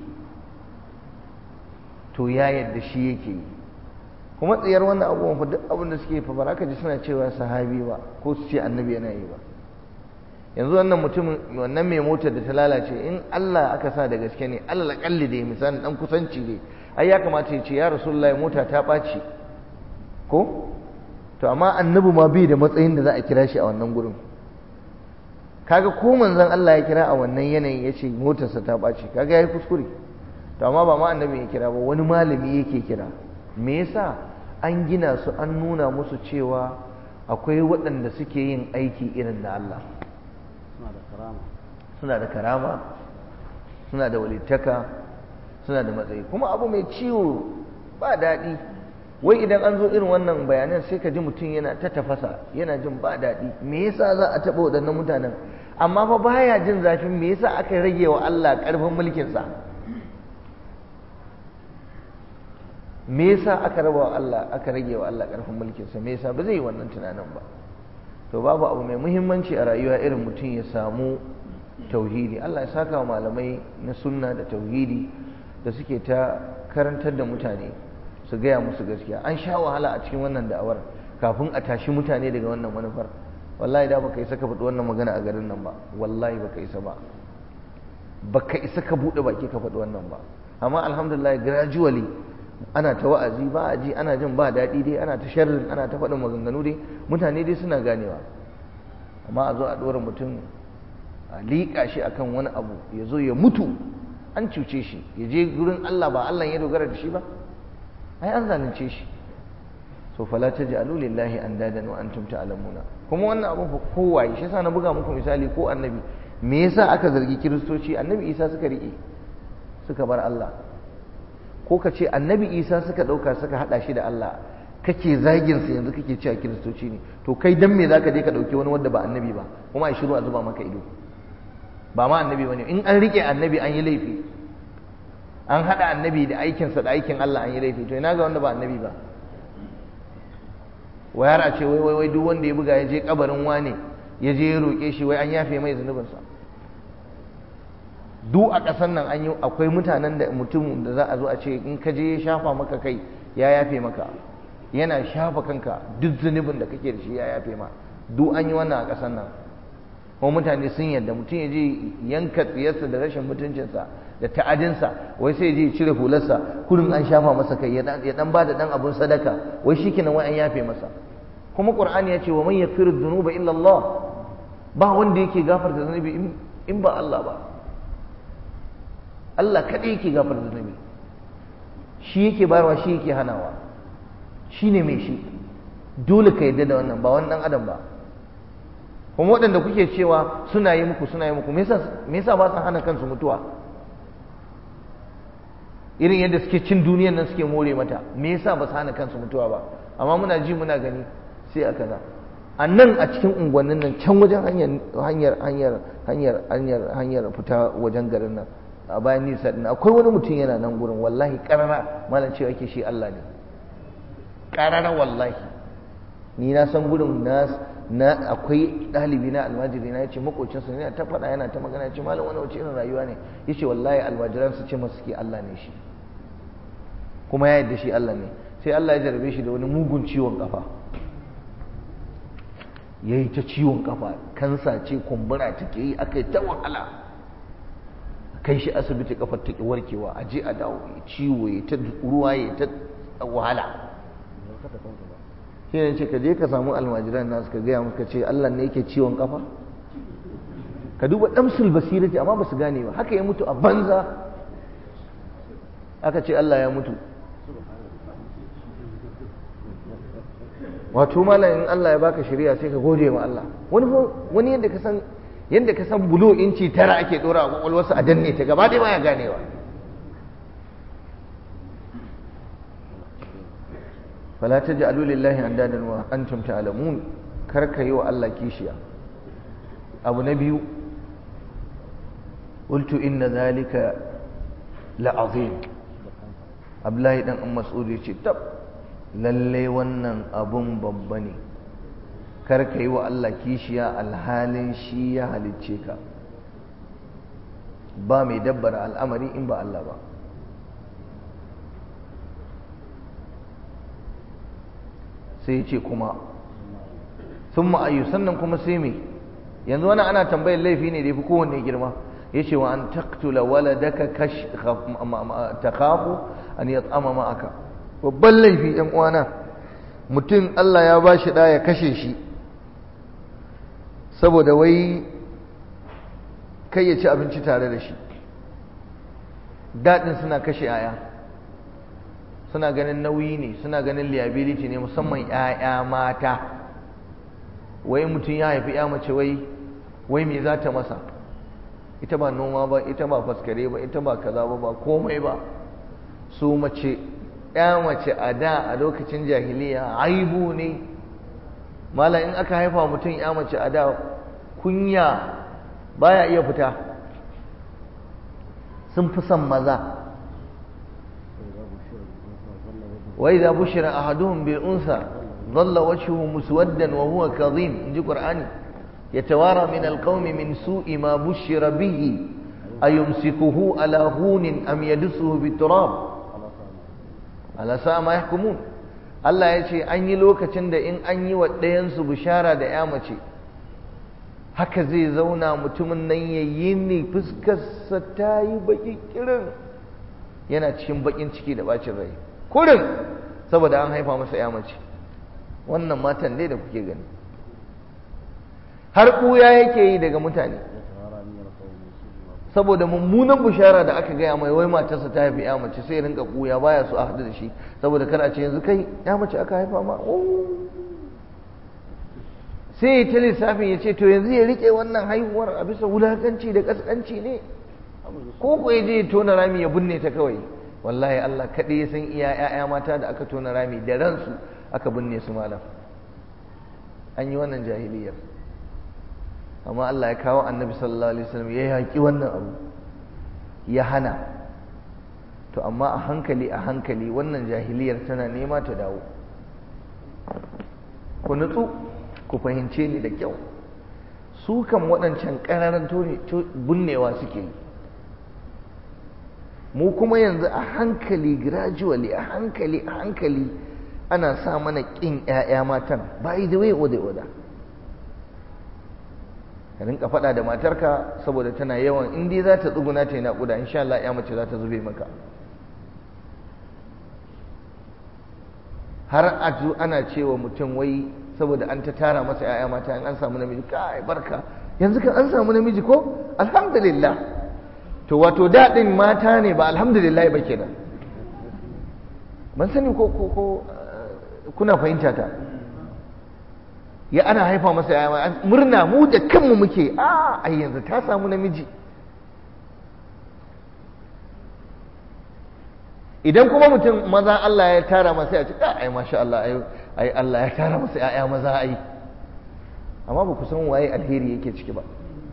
[SPEAKER 1] to ya yadda shi yake yi. Kuma tsayar wannan abubuwan fa duk abin da suke fa ba ka ji suna cewa sahabi ba ko su ce annabi yana yi ba. Yanzu wannan mutumin, wannan mai motar da ta lalace, in Allah aka sa da gaske ne, Allah kalli dai misali dan kusanci ne, ai ya kamata ya ce ya Rasulullahi mota ta ɓaci ko? To amma annabi ma bai da matsayin da za a kira shi a wannan gurin. Kaga ko manzon Allah ya kira a wannan yanayin ya ce motarsa ta ɓaci, kaga ya yi kuskure. To amma ba ma annabi ya kira ba, wani malami yake kira. Me yasa? An gina su, an nuna musu cewa akwai waɗanda suke yin aiki irin na Allah. Suna da karama, suna da walittaka, suna da matsayi. Kuma abu mai ciwo ba daɗi, wai idan an zo irin wannan bayanan sai ka ji mutum yana ta tafasa, yana jin ba daɗi. Me yasa za a taɓa waɗannan mutanen? Amma fa baya jin zafin me yasa aka rage wa Allah ƙarfin mulkinsa. Me yasa aka raba wa Allah, aka rage wa Allah ƙarfin mulkinsa? Me yasa ba zai yi wannan tunanin ba? To babu abu mai muhimmanci a rayuwa irin mutum ya samu tauhidi. Allah ya saka wa malamai na sunna da tauhidi da suke ta karantar da mutane su gaya musu gaskiya. An sha wahala a cikin wannan da'awar kafin a tashi mutane daga wannan manufar. Wallahi da baka isa ka faɗi wannan magana a garin nan ba, wallahi baka isa ba, baka isa ka buɗe baki ka faɗi wannan ba. Amma alhamdulillah gradually ana ta wa'azi ba a ji, ana jin ba daɗi dai, ana ta sharrin, ana ta faɗin maganganu dai, mutane dai suna ganewa. Amma a zo a ɗora mutum a liƙa shi akan wani abu, ya zo ya mutu, an cuce shi, ya je gurin Allah ba Allah ya dogara da shi ba, ai an zalunce shi. So fala taj'alu lillahi andadan wa antum ta'lamuna. Kuma wannan abun fa kowaye, shi yasa na buga muku misali ko annabi. Me yasa aka zargi kiristoci? Annabi Isa suka rike, suka bar Allah. Ko ka ce annabi Isa suka ɗauka suka haɗa shi da Allah, kake zagin sa yanzu kake cewa kiristoci ne. To kai dan me zaka je ka ɗauki wani wanda ba annabi ba, kuma ai shiru a zuba maka ido? Ba ma annabi bane. In an rike annabi an yi laifi, an haɗa annabi da aikinsa da aikin Allah an yi laifi. To ina ga wanda ba annabi ba? Wayar a ce wai duk wanda ya buga ya je kabarin wane ya je ya roƙe shi, wai an yafe mai zunubinsa. Duk a ƙasar nan an yi, akwai mutanen da mutum da za a zo a ce in ka je ya shafa maka kai ya yafe maka, yana shafa kanka duk zunubin da kake da shi ya yafe ma. Duk an yi wannan a ƙasar nan, kuma mutane sun yarda. Mutum ya je yanka tsiyarsa da rashin mutuncinsa da ta'adinsa, wai sai ya je cire hularsa, kurin an shafa masa kai, ya dan ba da dan abun sadaka, wai shikenan wai an yafe masa. Kuma Qur'ani ya ce wa man yaghfiru dhunuba illa Allah, ba wanda yake gafarta zunubi in ba Allah ba. Allah kaɗai yake gafarta zunubi, shi yake bayarwa, shi yake hanawa, shi ne mai shi. Dole ka yarda da wannan, ba wani ɗan adam ba. Kuma waɗanda kuke cewa suna yi muku, me yasa ba su hana kansu mutuwa? Irin yadda suke cin duniyar nan suke more mata, me yasa ba su hana kansu mutuwa ba? Amma muna ji muna gani sai a kaza. A nan a cikin unguwannin nan, can wajen hanyar fita wajen garin nan, a bayan nisa din akwai wani mutum yana nan gurin, wallahi karara malam cewa yake shi Allah ne, karara wallahi. Ni na san gurin na akwai ɗalibi na almajiri na yace makocinsa ne ta faɗa, yana ta magana, yace malam wani wace irin rayuwa ne? Yace wallahi almajiran su ce masa suke Allah ne shi, kuma ya yarda shi Allah ne. Sai Allah ya jarabe shi da wani mugun ciwon kafa, yayi ta ciwon kafa, kansa ce, kumbura take yi, akai ta wahala, kai shi asibiti kafar ta ki warkewa, a je a dawo, ciwo ya ta ruwa ya ta wahala. Shi ne ce ka je ka samu almajiran nasu ka gaya musu, ka ce Allah ne yake ciwon kafa. Ka duba damsul basirati, amma ba su gane ba. Haka ya mutu a banza, aka ce Allah ya mutu. Wato malam in Allah ya baka shari'a sai ka gode wa Allah. Wani yadda ka san bulo inci 9 ake dora a kwakwalwarsa a danne ta gaba ɗaya baya ganewa. fala taj'alu lillahi andadan wa antum ta'lamun, kar ka yi wa Allah kishiya. Abu na biyu, qultu inna zalika la'azim. Abdullahi dan Mas'ud yace tab, lalle wannan abun babba ne. Kar ka yi wa Allah kishiya alhalin shi ya halicce ka. Ba mai dabbara al'amari in ba Allah ba. Sai ya ce kuma sun ma'ayyu, sannan kuma sai me? Yanzu wani ana tambayar laifi ne da ya fi kowanne girma. Ya ce wa an taktula waladaka takhafu an yat'ama ma'aka. Babban laifi ‘yan uwana, mutum Allah ya ba shi ya kashe shi saboda wai kai ya ci abinci tare da shi. Daɗin suna kashe ‘ya'ya, suna ganin nauyi ne, suna ganin liability ne, musamman ‘ya'ya mata. Wai mutum ya haifi ‘ya mace, wai me za ta masa? Ita ba noma ba, ita ba faskare ba, ita ba kaza ba, ba komai ba. su mace ya mace a da a lokacin jahiliya aibu ne malam in aka haifa mutum ya mace a da kunya baya iya fita sun fi son maza wa idza bushira ahaduhum bil unsa dhalla wajhuhu muswaddan wa huwa kadhim inji qur'ani yatawara min al qawmi min su'i ma bushira bihi ayumsikuhu ala hunin am yadsuhu bit turab ala sa'a ma yahkumun Allah ya ce an yi lokacin da in an yi wa ɗayansu bishara da ya mace haka zai zauna mutumin nan ya yi ne fuskarsa ta yi baƙi kirin yana cikin baƙin ciki da bacin rai kurin saboda an haifa masa ya mace wannan matan dai da kuke gani har ɓuya yake yi daga mutane saboda mummunan bishara da aka gaya mai wai matarsa ta haifi ya mace sai rinka ɓuya baya so a haɗu da shi saboda kar a ce yanzu kai ya mace aka haifa ma sai ya ta lissafin ya ce to yanzu ya riƙe wannan haihuwar a bisa wulaƙanci da ƙasƙanci ne ko ko ya je ya tona rami ya binne ta kawai wallahi Allah kaɗai ya san iya ƴaƴa mata da aka tona rami da ransu aka binne su malam an yi wannan jahiliyar amma Allah ya kawo annabi sallallahu alaihi wasallam ya yaki wannan abu ya hana to amma a hankali wannan jahiliyar tana nema ta dawo ku nutsu ku fahimce ni da kyau su kan waɗancan ƙararan bunnewa suke yi mu kuma yanzu a hankali gradually a hankali ana sa mana ƙin ƴaƴa matan by the way oda ka rinka faɗa da matarka saboda tana yawan in dai za ta tsuguna ta yi naƙuda insha Allah ya mace za ta zube maka har a zo ana cewa mutum wai saboda an ta tara masa ‘ya'ya mata in an samu namiji kai barka yanzu kan an samu namiji ko alhamdulillah to wato daɗin mata ne ba alhamdulillah ba kenan ban sani ko kuna fahimta ta ya ana haifa masa ‘ya'ya murna mu da kanmu muke ai yanzu ta samu namiji idan kuma mutum maza Allah ya tara masa ya ce ai masha Allah ai Allah ya tara masa ƴaƴa maza ai amma ba ku san waye alheri yake ciki ba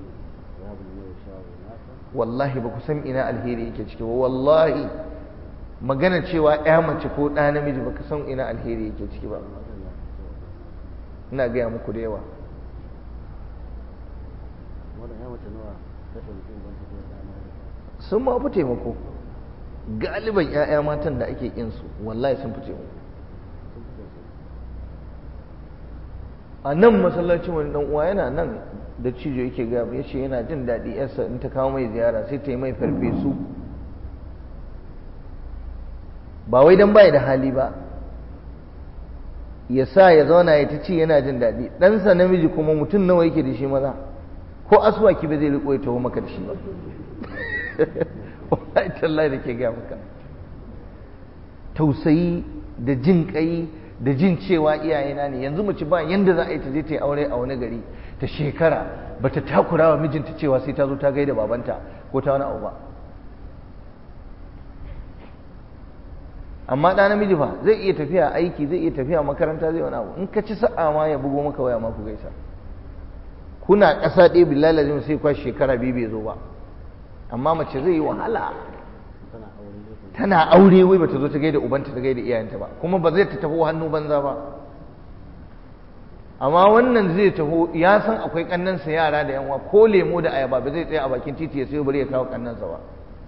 [SPEAKER 1] wallahi ba ku san ina alheri yake ciki ba wallahi magana cewa ƴa mace ko ɗa namiji ba ku san ina alheri yake ciki ba ina gaya muku da yawa sun ma fi taimako galiban 'ya'ya matan da ake kinsu wallahi sun fice mu a nan masallacin wani dan uwa yana nan da cijo yake ga ya ce yana jin daɗi yarsa in ta kawo mai ziyara sai ta yi mai farfesu ba wai dan bai da hali ba ya sa ya zauna ya ta ci yana jin daɗi ɗansa namiji kuma mutum nawa yake da shi maza ko aswaki ba zai riko ya taho maka da shi ba wallahi tallahi da ke gaya maka tausayi da jin kai da jin cewa iyayena ne yanzu mace ba yanda za a yi ta je ta yi aure a wani gari ta shekara ba ta takura wa mijinta cewa sai ta zo ta gaida babanta ko ta wani abu ba amma ɗa namiji fa zai iya tafiya aiki zai iya tafiya makaranta zai wani abu in ka ci sa'a ma ya bugo maka waya ma ku gaisa kuna ƙasa ɗaya billahi lazim sai kwa shekara biyu bai zo ba amma mace zai yi wahala tana aure wai bata zo ta gaida ubanta ta gaida iyayenta ba kuma ba zai ta taho hannu banza ba amma wannan zai taho ya san akwai kannansa yara da yanwa ko lemo da ayaba ba zai tsaya a bakin titi ya sayo bari ya kawo kannansa ba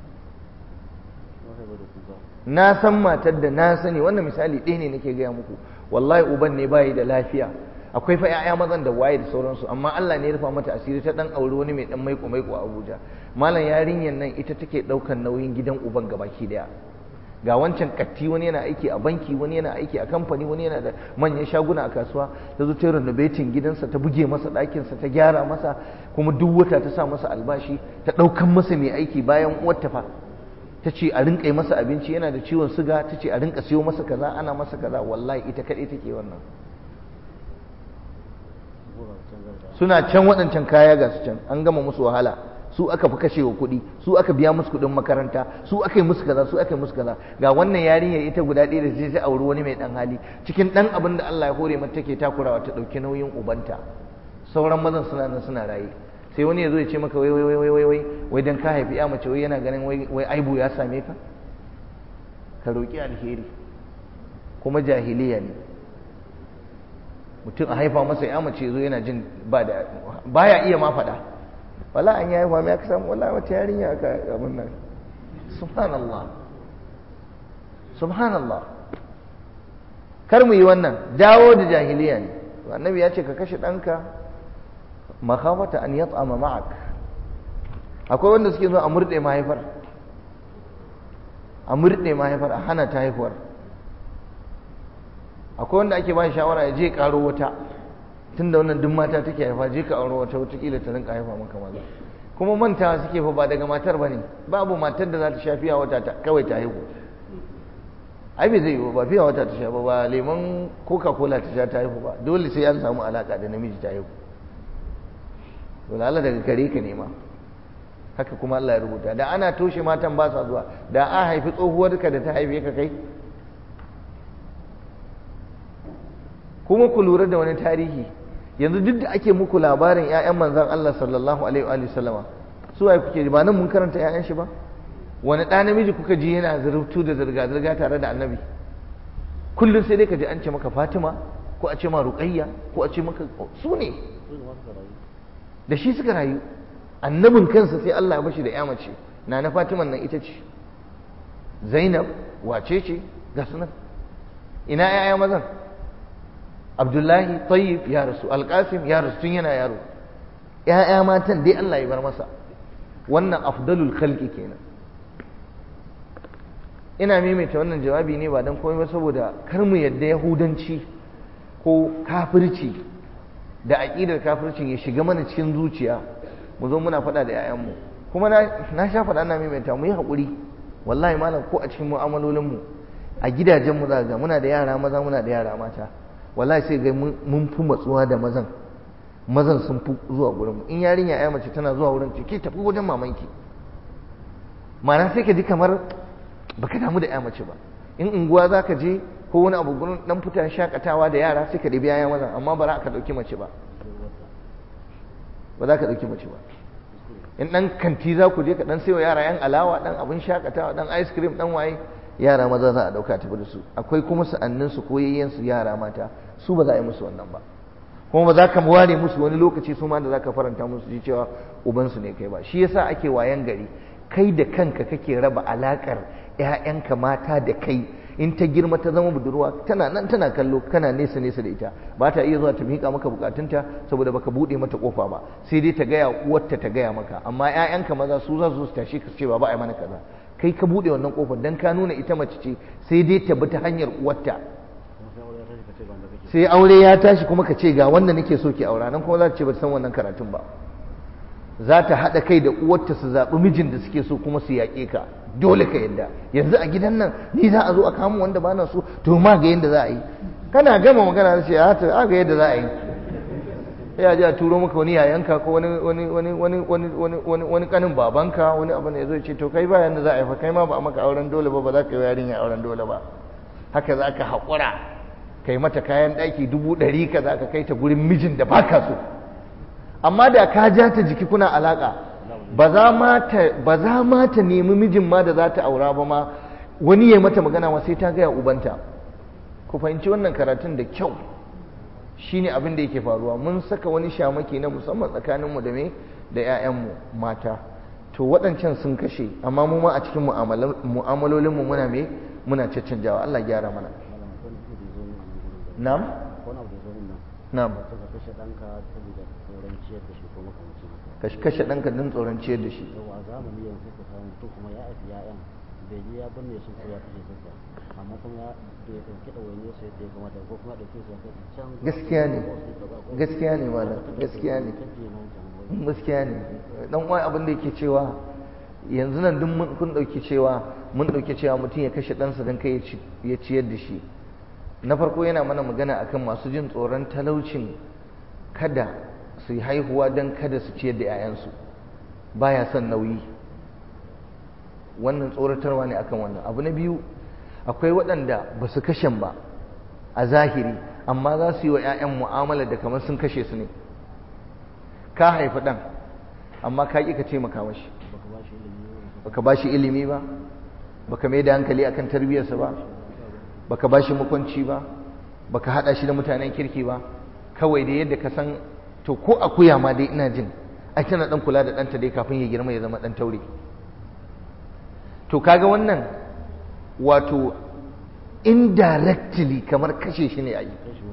[SPEAKER 1] na san matar da na sani wannan misali ɗaya ne nake gaya muku wallahi uban ne bayi da lafiya akwai fa ƴaƴa mazan da waye da sauransu amma Allah ne ya rufa mata asiri ta dan aure wani mai dan maiko a Abuja malam yarinyar nan ita take daukan nauyin gidan uban gabaki daya ga wancan katti wani yana aiki a banki wani yana aiki a kamfani wani yana da manyan shaguna a kasuwa ta zo ta renovating gidansa ta buge masa ɗakinsa ta gyara masa kuma duk wata ta sa masa albashi ta ɗaukan masa mai aiki bayan uwarta fa ta ce a rinka yi masa abinci yana da ciwon suga ta ce a rinka siyo masa kaza ana masa kaza wallahi ita kaɗai take wannan suna can waɗancan kaya ga su can an gama musu wahala su aka fi kashewa kuɗi, su aka biya musu kuɗin makaranta, su aka yi musu kaza, su aka yi musu kaza. Ga wannan yarinyar ita guda ɗaya da sai auri wani mai ɗan hali, cikin ɗan abin da Allah ya hore mata take takurawa ta ɗauki nauyin ubanta. Sauran mazan suna nan suna raye. Sai wani ya zo ya ce maka wai dan ka haifi ya mace wai yana ganin wai aibu ya same ka. Ka roƙi alheri, kuma jahiliya ne. Mutum a haifa masa ya mace zo yana jin baya iya ma faɗa. Wala an ya haifa mai aka samu, wala wata yarinya aka abin nan. Subhanallah, subhanallah. Kar mu yi wannan, dawo da jahiliya ne. Annabi ya ce ka kashe ɗanka makhafata an yat'ama ma'ak. Akwai wanda suke zo a murɗe mahaifar, a hana ta haihuwar. Akwai wanda ake ba shawara ya je karo wata, tunda wannan duk mata take haifa, je ka auro wata wataƙila ta rinka haifa maka maza. Kuma mantawa suke fa ba daga matar bane, babu matar da za ta sha fiya wata kawai ta haihu. Ai bai zai yi ba fiya wata ta sha ba lemon coca cola ta sha ta haihu ba, dole sai an samu alaka da namiji ta haihu. Dole Allah daga kare ka nema, haka kuma Allah ya rubuta. Da ana toshe matan ba sa zuwa, da a haifi tsohuwarka da ta haife ka kai. Kuma ku lura da wani tarihi, yanzu duk da ake muku labarin 'ya'yan manzan Allah sallallahu alaihi wa sallama, su waye kuke ba nan mun karanta 'ya'yan shi ba? Wani ɗa namiji kuka ji yana zurftu da zirga-zirga tare da annabi? Kullum sai dai ka ji an ce maka Fatima, ko a ce ma Ruqayya, ko a ce maka su ne. Da shi suka rayu. Annabin kansa sai Allah ya bashi da 'ya mace, na Fatima nan ita ce. Zainab wace ce? Ga sunan. Ina 'ya'ya mazan? Abdullahi, Tayyib ya rasu, Alƙasim ya rasu tun yana yaro. ‘Ya'ya matan dai Allah ya bar masa. Wannan afdalul khalqi kenan. Ina maimaita wannan jawabi ne ba don komai ba saboda kar mu yadda Yahudanci ko kafirci da aƙidar kafircin ya shiga mana cikin zuciya, mu zo muna faɗa da ‘ya'yanmu. Kuma na sha faɗa na maimaita, mu yi haƙuri. Wallahi malam, ko a cikin mu'amalolinmu a gidajenmu za ga muna da yara maza, muna da yara mata. Wallahi sai ga mun fi matsuwa da mazan sun fi zuwa gurin. In yarinya ya mace tana zuwa wurin ke tafi wajen mamanki, ma'ana sai ka ji kamar baka damu da ya mace ba. In unguwa za ka je ko wani abu gurin dan fita shakatawa da yara sai ka ɗebi yaya mazan, amma ba za ka ɗauki mace ba, ba za ka ɗauki mace ba. In ɗan kanti za ku je ka ɗan sayo yara yan alawa, ɗan abin shakatawa, ɗan ice cream, ɗan waye, yara maza za a ɗauka tafi da su. Akwai kuma sa'anninsu ko yayyensu yara mata, su ba za a yi musu wannan ba. Kuma ba za ka ware musu wani lokaci su ma da za ka faranta musu ji cewa ubansu ne kai ba. Shi yasa ake wayan gari, kai da kanka kake raba alaƙar ‘ya'yanka mata da kai. In ta girma ta zama budurwa, tana nan tana kallo, kana nesa nesa da ita, ba ta iya zuwa ta miƙa maka bukatunta saboda baka buɗe mata ƙofa ba, sai dai ta gaya uwarta ta gaya maka. Amma ‘ya'yanka maza su za su tashi ka ce ba a yi mana kaza, kai ka buɗe wannan ƙofar dan ka nuna ita mace ce, sai dai ta bi ta hanyar uwarta. Sai aure ya tashi kuma ka ce ga wanda nake so ki aura, nan kuma za ta ce ba ta san wannan karatun ba. Za ta haɗa kai da uwarta su zaɓi mijin da suke so kuma su yaƙe ka, dole ka yadda. Yanzu a gidan nan ni za a zo a kama wanda ba na so, to ma ga yadda za a yi. Kana gama magana sai a ga yadda za a yi. Ya ji a turo maka wani yayanka ko wani kanin babanka, wani abu ne ya zo ya ce to kai ba yanda za a yi fa, kai ma ba a maka auren dole ba, ba za ka yi yarinya auren dole ba. Haka za ka haƙura kai mata kayan ɗaki 100,000 ka za ka kai ta gurin mijin da baka so. Amma da ka ja ta jiki kuna alaƙa, ba za ma ta nemi mijin ma da za ta aura ba ma, wani ya mata magana ma sai ta gaya ubanta. Ku fahimci wannan karatun da kyau, shine abin da yake faruwa. Mun saka wani shamaki na musamman tsakaninmu da da 'ya'yanmu mata. To waɗancan sun kashe, amma mu ma a cikin mu'amalolinmu muna caccanjawa. Allah gyara mana. Na'am? Na'am. Kashe ɗanka don tsoron ciyar da shi.
[SPEAKER 3] A zamani yanzu ka samu mutum kuma ya haifi ya'yan bai je ya binne su ko ya kashe su ba, amma kuma ya ɗauki ɗawainiyar su yadda ya kamata, ko kuma ɗauke su ya kai can.
[SPEAKER 1] Gaskiya ne, gaskiya ne malam, gaskiya ne, gaskiya ne. Dan uwa abin da yake cewa yanzu nan duk mun ɗauki cewa mutum ya kashe ɗansa don kai ya ciyar da shi. Na farko yana mana magana akan masu jin tsoron talaucin kada su yi haihuwa don kada su ciyar da 'ya'yansu. baya son nauyi. Wannan tsoratarwa ne akan wannan. Abu na biyu, akwai waɗanda ba su kashen ba a zahiri, amma za su yi wa 'ya'yan mu'amala da kamar sun kashe su ne. Ka haifi ɗan amma ka ƙi ka taimaka mashi, baka ba shi ilimi ba, baka mai da hankali akan tarbiyyarsa ba, baka ba shi makwanci ba, baka haɗa shi da mutanen kirki ba. Kawai da yadda ka san, to ko akuya ma dai ina jin ai tana ɗan kula da ɗanta dai kafin ya girma ya zama ɗan taure. To kaga wannan wato indirectly kamar kashe shi ne a yi.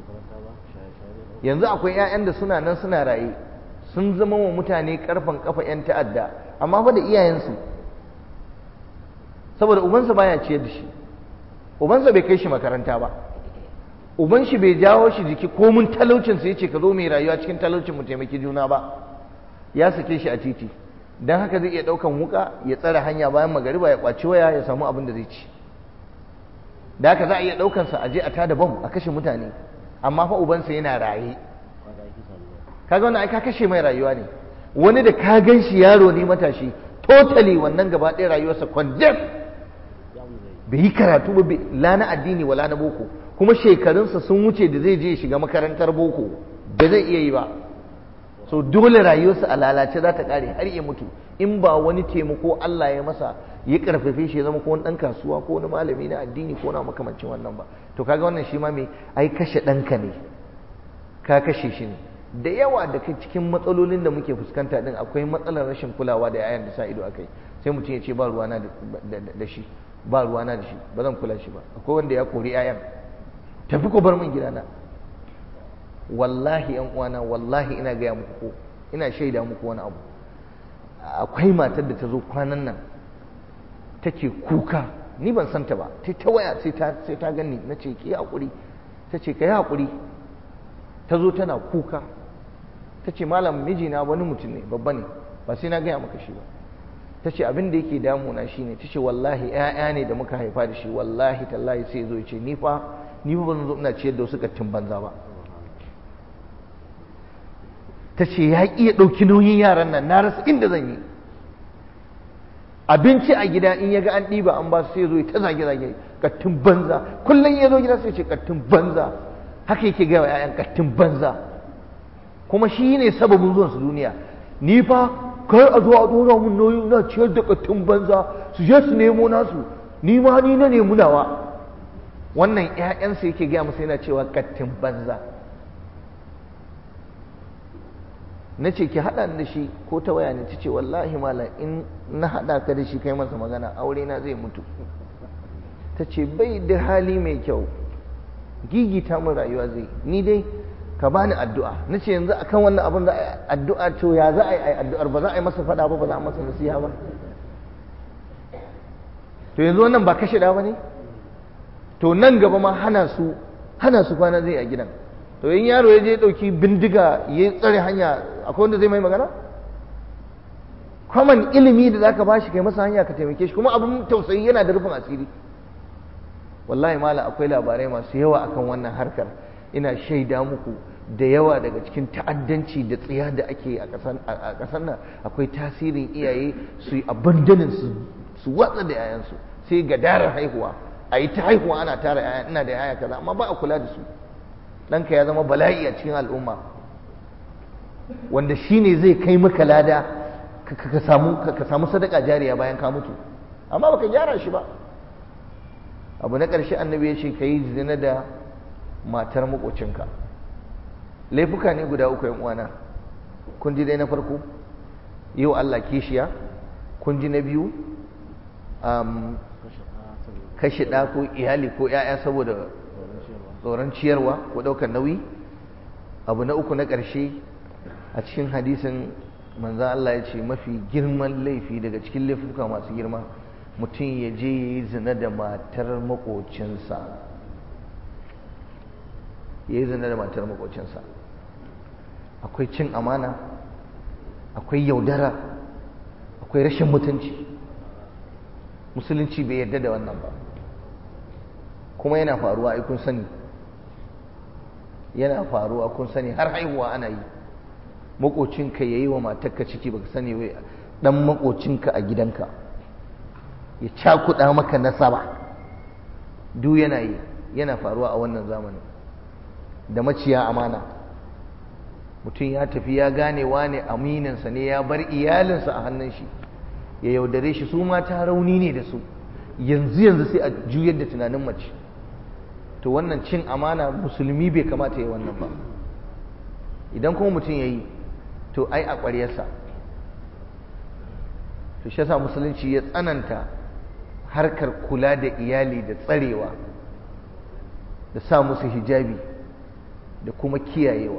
[SPEAKER 1] Yanzu akwai 'ya'yan da suna nan suna raye, sun zama wa mutane karfan kafa 'yan ta'adda, amma fa da iyayensu, saboda ubansa baya ciyar da shi, ubansa bai kai shi makaranta ba, uban shi bai jawo shi jiki komun talaucinsa ya ce ka zo mai rayuwa cikin talaucin mu taimaki juna ba, ya sake shi a titi. Don haka zai iya ɗaukan wuka ya tsare hanya bayan magariba ya kwaci waya ya samu abin da zai ci. Da haka za a iya ɗaukansa a je a tada bom a kashe mutane, amma fa ubansa yana raye. Kaga wannan ai ka kashe mai rayuwa ne. Wani da ka gan shi yaro ne matashi, totally wannan gaba ɗaya rayuwarsa condemn, bai yi karatu ba, la na addini wala na boko, kuma shekarunsa sun wuce da zai je ya shiga makarantar boko, ba zai iya yi ba. So dole rayuwarsa a lalace za ta ƙare har ya mutu, in ba wani taimako Allah ya masa ya karfafe shi ya zama ko wani ɗan kasuwa ko wani malami na addini ko na makamancin wannan ba. To kaga wannan shi ma me, ai kashe ɗanka ne, ka kashe shi ne. Da yawa da cikin matsalolin da muke fuskanta din akwai matsalar rashin kulawa da yayan da sa ido akai. Sai mutum ya ce ba ruwana da shi, ba ruwana da shi, ba zan kula shi ba. Akwai wanda ya kori yayan, tafi ko bar min gidana. Wallahi yan uwana, wallahi ina gaya muku ko ina shaida muku wani abu. Akwai matar da ta zo kwanan nan take kuka, ni ban santa ba, ta waya sai ta gani, na ce ki haƙuri, ta ce ka yi haƙuri. Ta zo tana kuka, ta ce malam mijina wani mutum ne babba ne, ba sai na gaya maka shi ba. Ta ce abin da yake damuna shi ne, ta ce wallahi 'ya'ya ne da muka haifa da shi, wallahi tallahi sai zo ya ce ni fa ban zo ina ciyar da wasu kattin banza ba. Ta ce ya ƙi ya ɗauki nauyin yaran nan, na rasa inda zan yi. Abinci a gida in ya ga an ɗiba an ba su sai zo ya ta zage-zage, kattin banza. Kullum ya zo gida sai ce kattin banza. Haka yake gaya wa 'ya'yan kattin banza. Kuma shi ne sababin zuwansu duniya. Ni fa kar a zo a ɗora mun nauyi na ciyar da kattin banza, su je su nemo nasu, ni ma ni na nemi nawa. Wannan 'ya'yansa yake gaya masa yana cewa kattin banza. Na ce ki haɗa da shi ko ta waya ne, ta ce wallahi malam in na haɗa ka da shi kai masa magana aure na zai mutu. Ta ce bai da hali mai kyau, gigita min rayuwa zai, ni dai ka bani addu'a. Na ce yanzu akan wannan abin da addu'a, to ya za a yi addu'ar, ba za a yi masa faɗa ba, ba za a masa nasiha ba. To yanzu wannan ba kashe da ba ne? To nan gaba ma hana su kwana zai a gidan. To in yaro ya je ɗauki bindiga ya tsare hanya, akwai wanda zai mai magana? Common ilimi da zaka bashi kai masa hanya ka taimake shi, kuma abin tausayi yana da rufin asiri. Wallahi mala akwai labarai masu yawa akan wannan harkar. Ina shaida muku da yawa daga cikin ta'addanci da tsiya da ake a ƙasar nan, akwai tasirin iyaye su yi abandonin su watsa da yayansu, sai gadarar haihuwa, a yi ta haihuwa ana tara yaya, ina da yaya kaza, amma ba a kula da su. ɗanka ya zama bala'i a cikin al'umma, wanda shi ne zai kai maka lada ka samu sadaka jariya bayan ka mutu, amma baka gyara shi ba. Abu na ƙarshe annabi ya ce ka yi zina da matar maƙocinka. Laifuka ne guda uku yan uwana. Kun ji dai na farko, yau Allah kishiya. Kun ji na biyu, kashe ɗa ko iyali ko 'ya'ya saboda tsoron ciyarwa ko ɗaukar nauyi. Abu na uku na ƙarshe, a cikin hadisin manzan Allah ya ce mafi girman laifi daga cikin laifuka masu girma, mutum ya je ya yi zina da matar maƙocinsa. Ya yi zina da matar maƙocinsa. Akwai cin amana, akwai yaudara, akwai rashin mutunci. Musulunci bai yarda da wannan ba, kuma yana faruwa, ai kun sani. Yana faruwa kun sani, har haihuwa ana yi. Makocinka ya yi wa matarka ciki baka sani wai ɗan maƙocinka a gidanka ya cakuɗa maka nasaba duk yana faruwa a wannan zamanin. Da maciya amana, mutum ya tafi ya gane wane amininsa ne, ya bar iyalinsa a hannun shi, ya yaudare shi. su mata rauni ne da su, yanzu sai a juyar da tunanin mace. to wannan cin amana musulmi bai kamata ya wannan ba. idan kuma mutum ya yi, to ai a ƙwaryarsa. to shi yasa musulunci ya tsananta harkar kula da iyali da tsarewa da sa musu hijabi da kuma kiyayewa.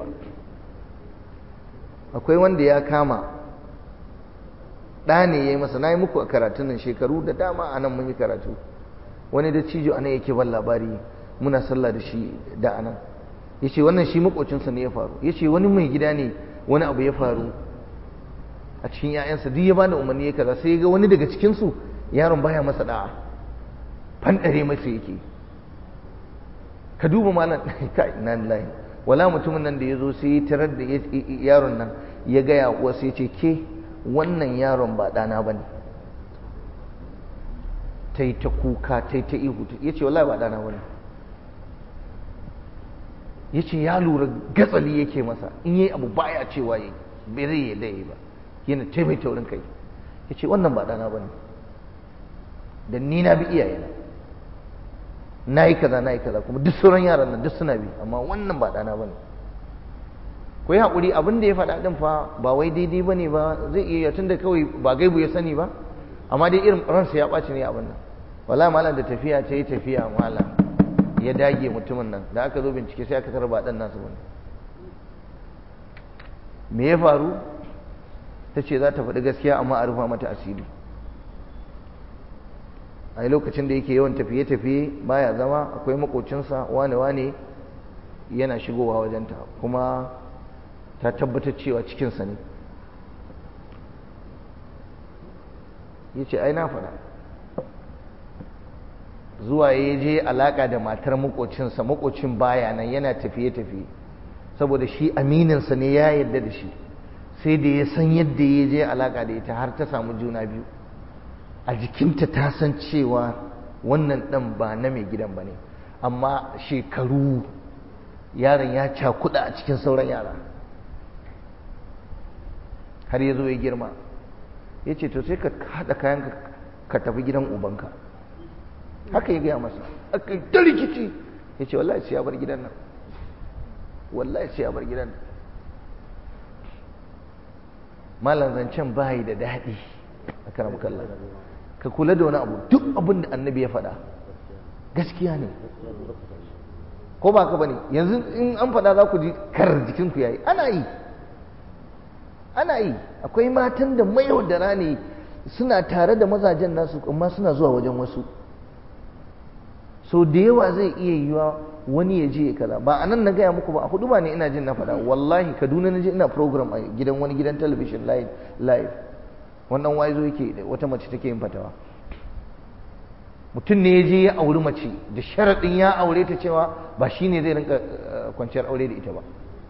[SPEAKER 1] akwai wanda ya kama ɗa ne ya yi masa, na yi muku a karatun nan shekaru da dama a nan mun yi karatu, wani da cijo a nan yake ban labari, muna sallah da shi da a nan, ya ce wannan shi makocinsa ne ya faru. ya ce wani mai gida ne wani abu ya faru a cikin 'ya'yansa, duk ya ba da umarni ya kaza, sai ya ga wani daga cikinsu yaron baya masa da'a, fanɗare masa yake. ka duba malam kai na lillahi, wala mutumin nan da ya zo sai ya tarar da yaron nan, ya gaya wasu ya ce ke wannan yaron ba ɗana ba ne. ta yi ta kuka, ta yi ta ihu, ya ce wallahi ba ɗana ba ne. ya ce ya lura gatsali yake masa, in yi abu baya cewa yi bai zai yadda yi ba, yana taimai taurin kai. ya ce wannan ba ɗana ba ne, da ni na bi iyayena, na yi kaza kuma duk sauran yaran nan duk suna bi, amma wannan ba ɗana ba ne. ku yi haƙuri, abin da ya faɗa ɗin fa ba wai daidai ba ne ba, zai iya tun da kawai ba gaibu ya sani ba, amma dai irin ransa ya ɓaci ne abin nan. wala malam da tafiya ta yi tafiya, malam ya dage mutumin nan, da aka zo bincike sai aka tarar ba ɗan nasu ba ne. me ya faru? ta ce za ta faɗi gaskiya amma a rufa mata asiri. a lokacin da yake yawan tafiye-tafiye baya zama, akwai makocinsa wane yana shigowa wajenta, kuma ta tabbatar cewa cikinsa ne. ya ce ai na faɗa. zuwa ya je alaƙa da matar makocinsa, makocin baya nan yana tafiye-tafiye, saboda shi amininsa ne ya yarda da shi, sai da ya san yadda ya je alaƙa da ita har ta samu juna biyu. a jikinta ta san cewa wannan ɗan ba na mai gidan ba ne, amma shekaru yaron ya cakuɗa a cikin sauran yara har ya zo ya girma. ya ce to sai ka haɗa kayan ka tafi gidan ubanka. haka ya gaya masa, aka yi ta rikici. ya ce wallahi sai ya bar gidan nan, wallahi sai ya bar gidan nan. malam zancen bayi da daɗi a karamukallah. ka kula da wani abu, duk abin da annabi ya faɗa gaskiya ne, ko ba ka bane? yanzu in an faɗa za ku ji kar jikinku yayi. ana yi akwai matan da mayaudara ne, suna tare da mazajen nasu amma suna zuwa wajen wasu. so da yawa zai iya yiwa wani ya je kaza. ba anan na gaya muku ba, a hudu ba ne ina jin na faɗa, wallahi Kaduna na je ina program a gidan wani gidan talabishin live. wannan waye zo yake wata mace take yin fatawa, mutum ne ya je ya auri mace da sharaɗin ya aure ta cewa ba shi ne zai rinka kwanciyar aure da ita ba.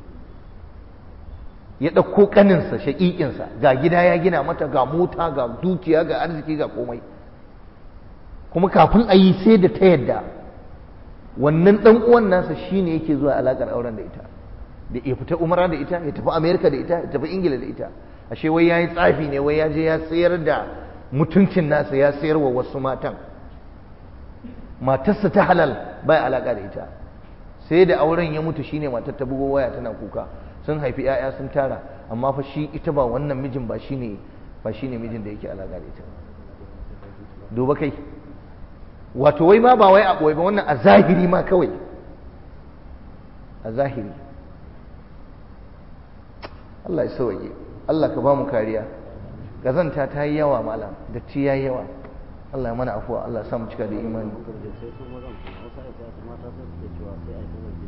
[SPEAKER 1] ya ɗauko ƙaninsa shaƙiƙinsa, ga gida ya gina mata, ga mota, ga dukiya, ga arziki, ga komai, kuma kafin a yi sai da ta yadda wannan ɗan uwan nasa shi ne yake zuwa alaƙar auren da ita, da ya fita umara da ita, ya tafi Amerika da ita, ya tafi Ingila da ita. ashe wai ya yi tsafi ne, wai ya je ya sayar da mutuncin nasa, ya sayar wa wasu matan. matarsa ta halal bai alaƙa da ita, sai da auren ya mutu shine matar ta bugo waya tana kuka, sun haifi 'ya'ya sun tara, amma fa shi ita ba wannan mijin ba shine mijin da yake alaƙa da ita. duba kai, wato wai ma ba wai a ɓoye ba, wannan a zahiri ma kawai, a zahiri. Allah ya sauke, Allah ka ba mu kariya. Gazanta ta yi yawa malam, datti ya yi yawa. Allah ya mana afuwa, Allah ya sa mu cika da imani.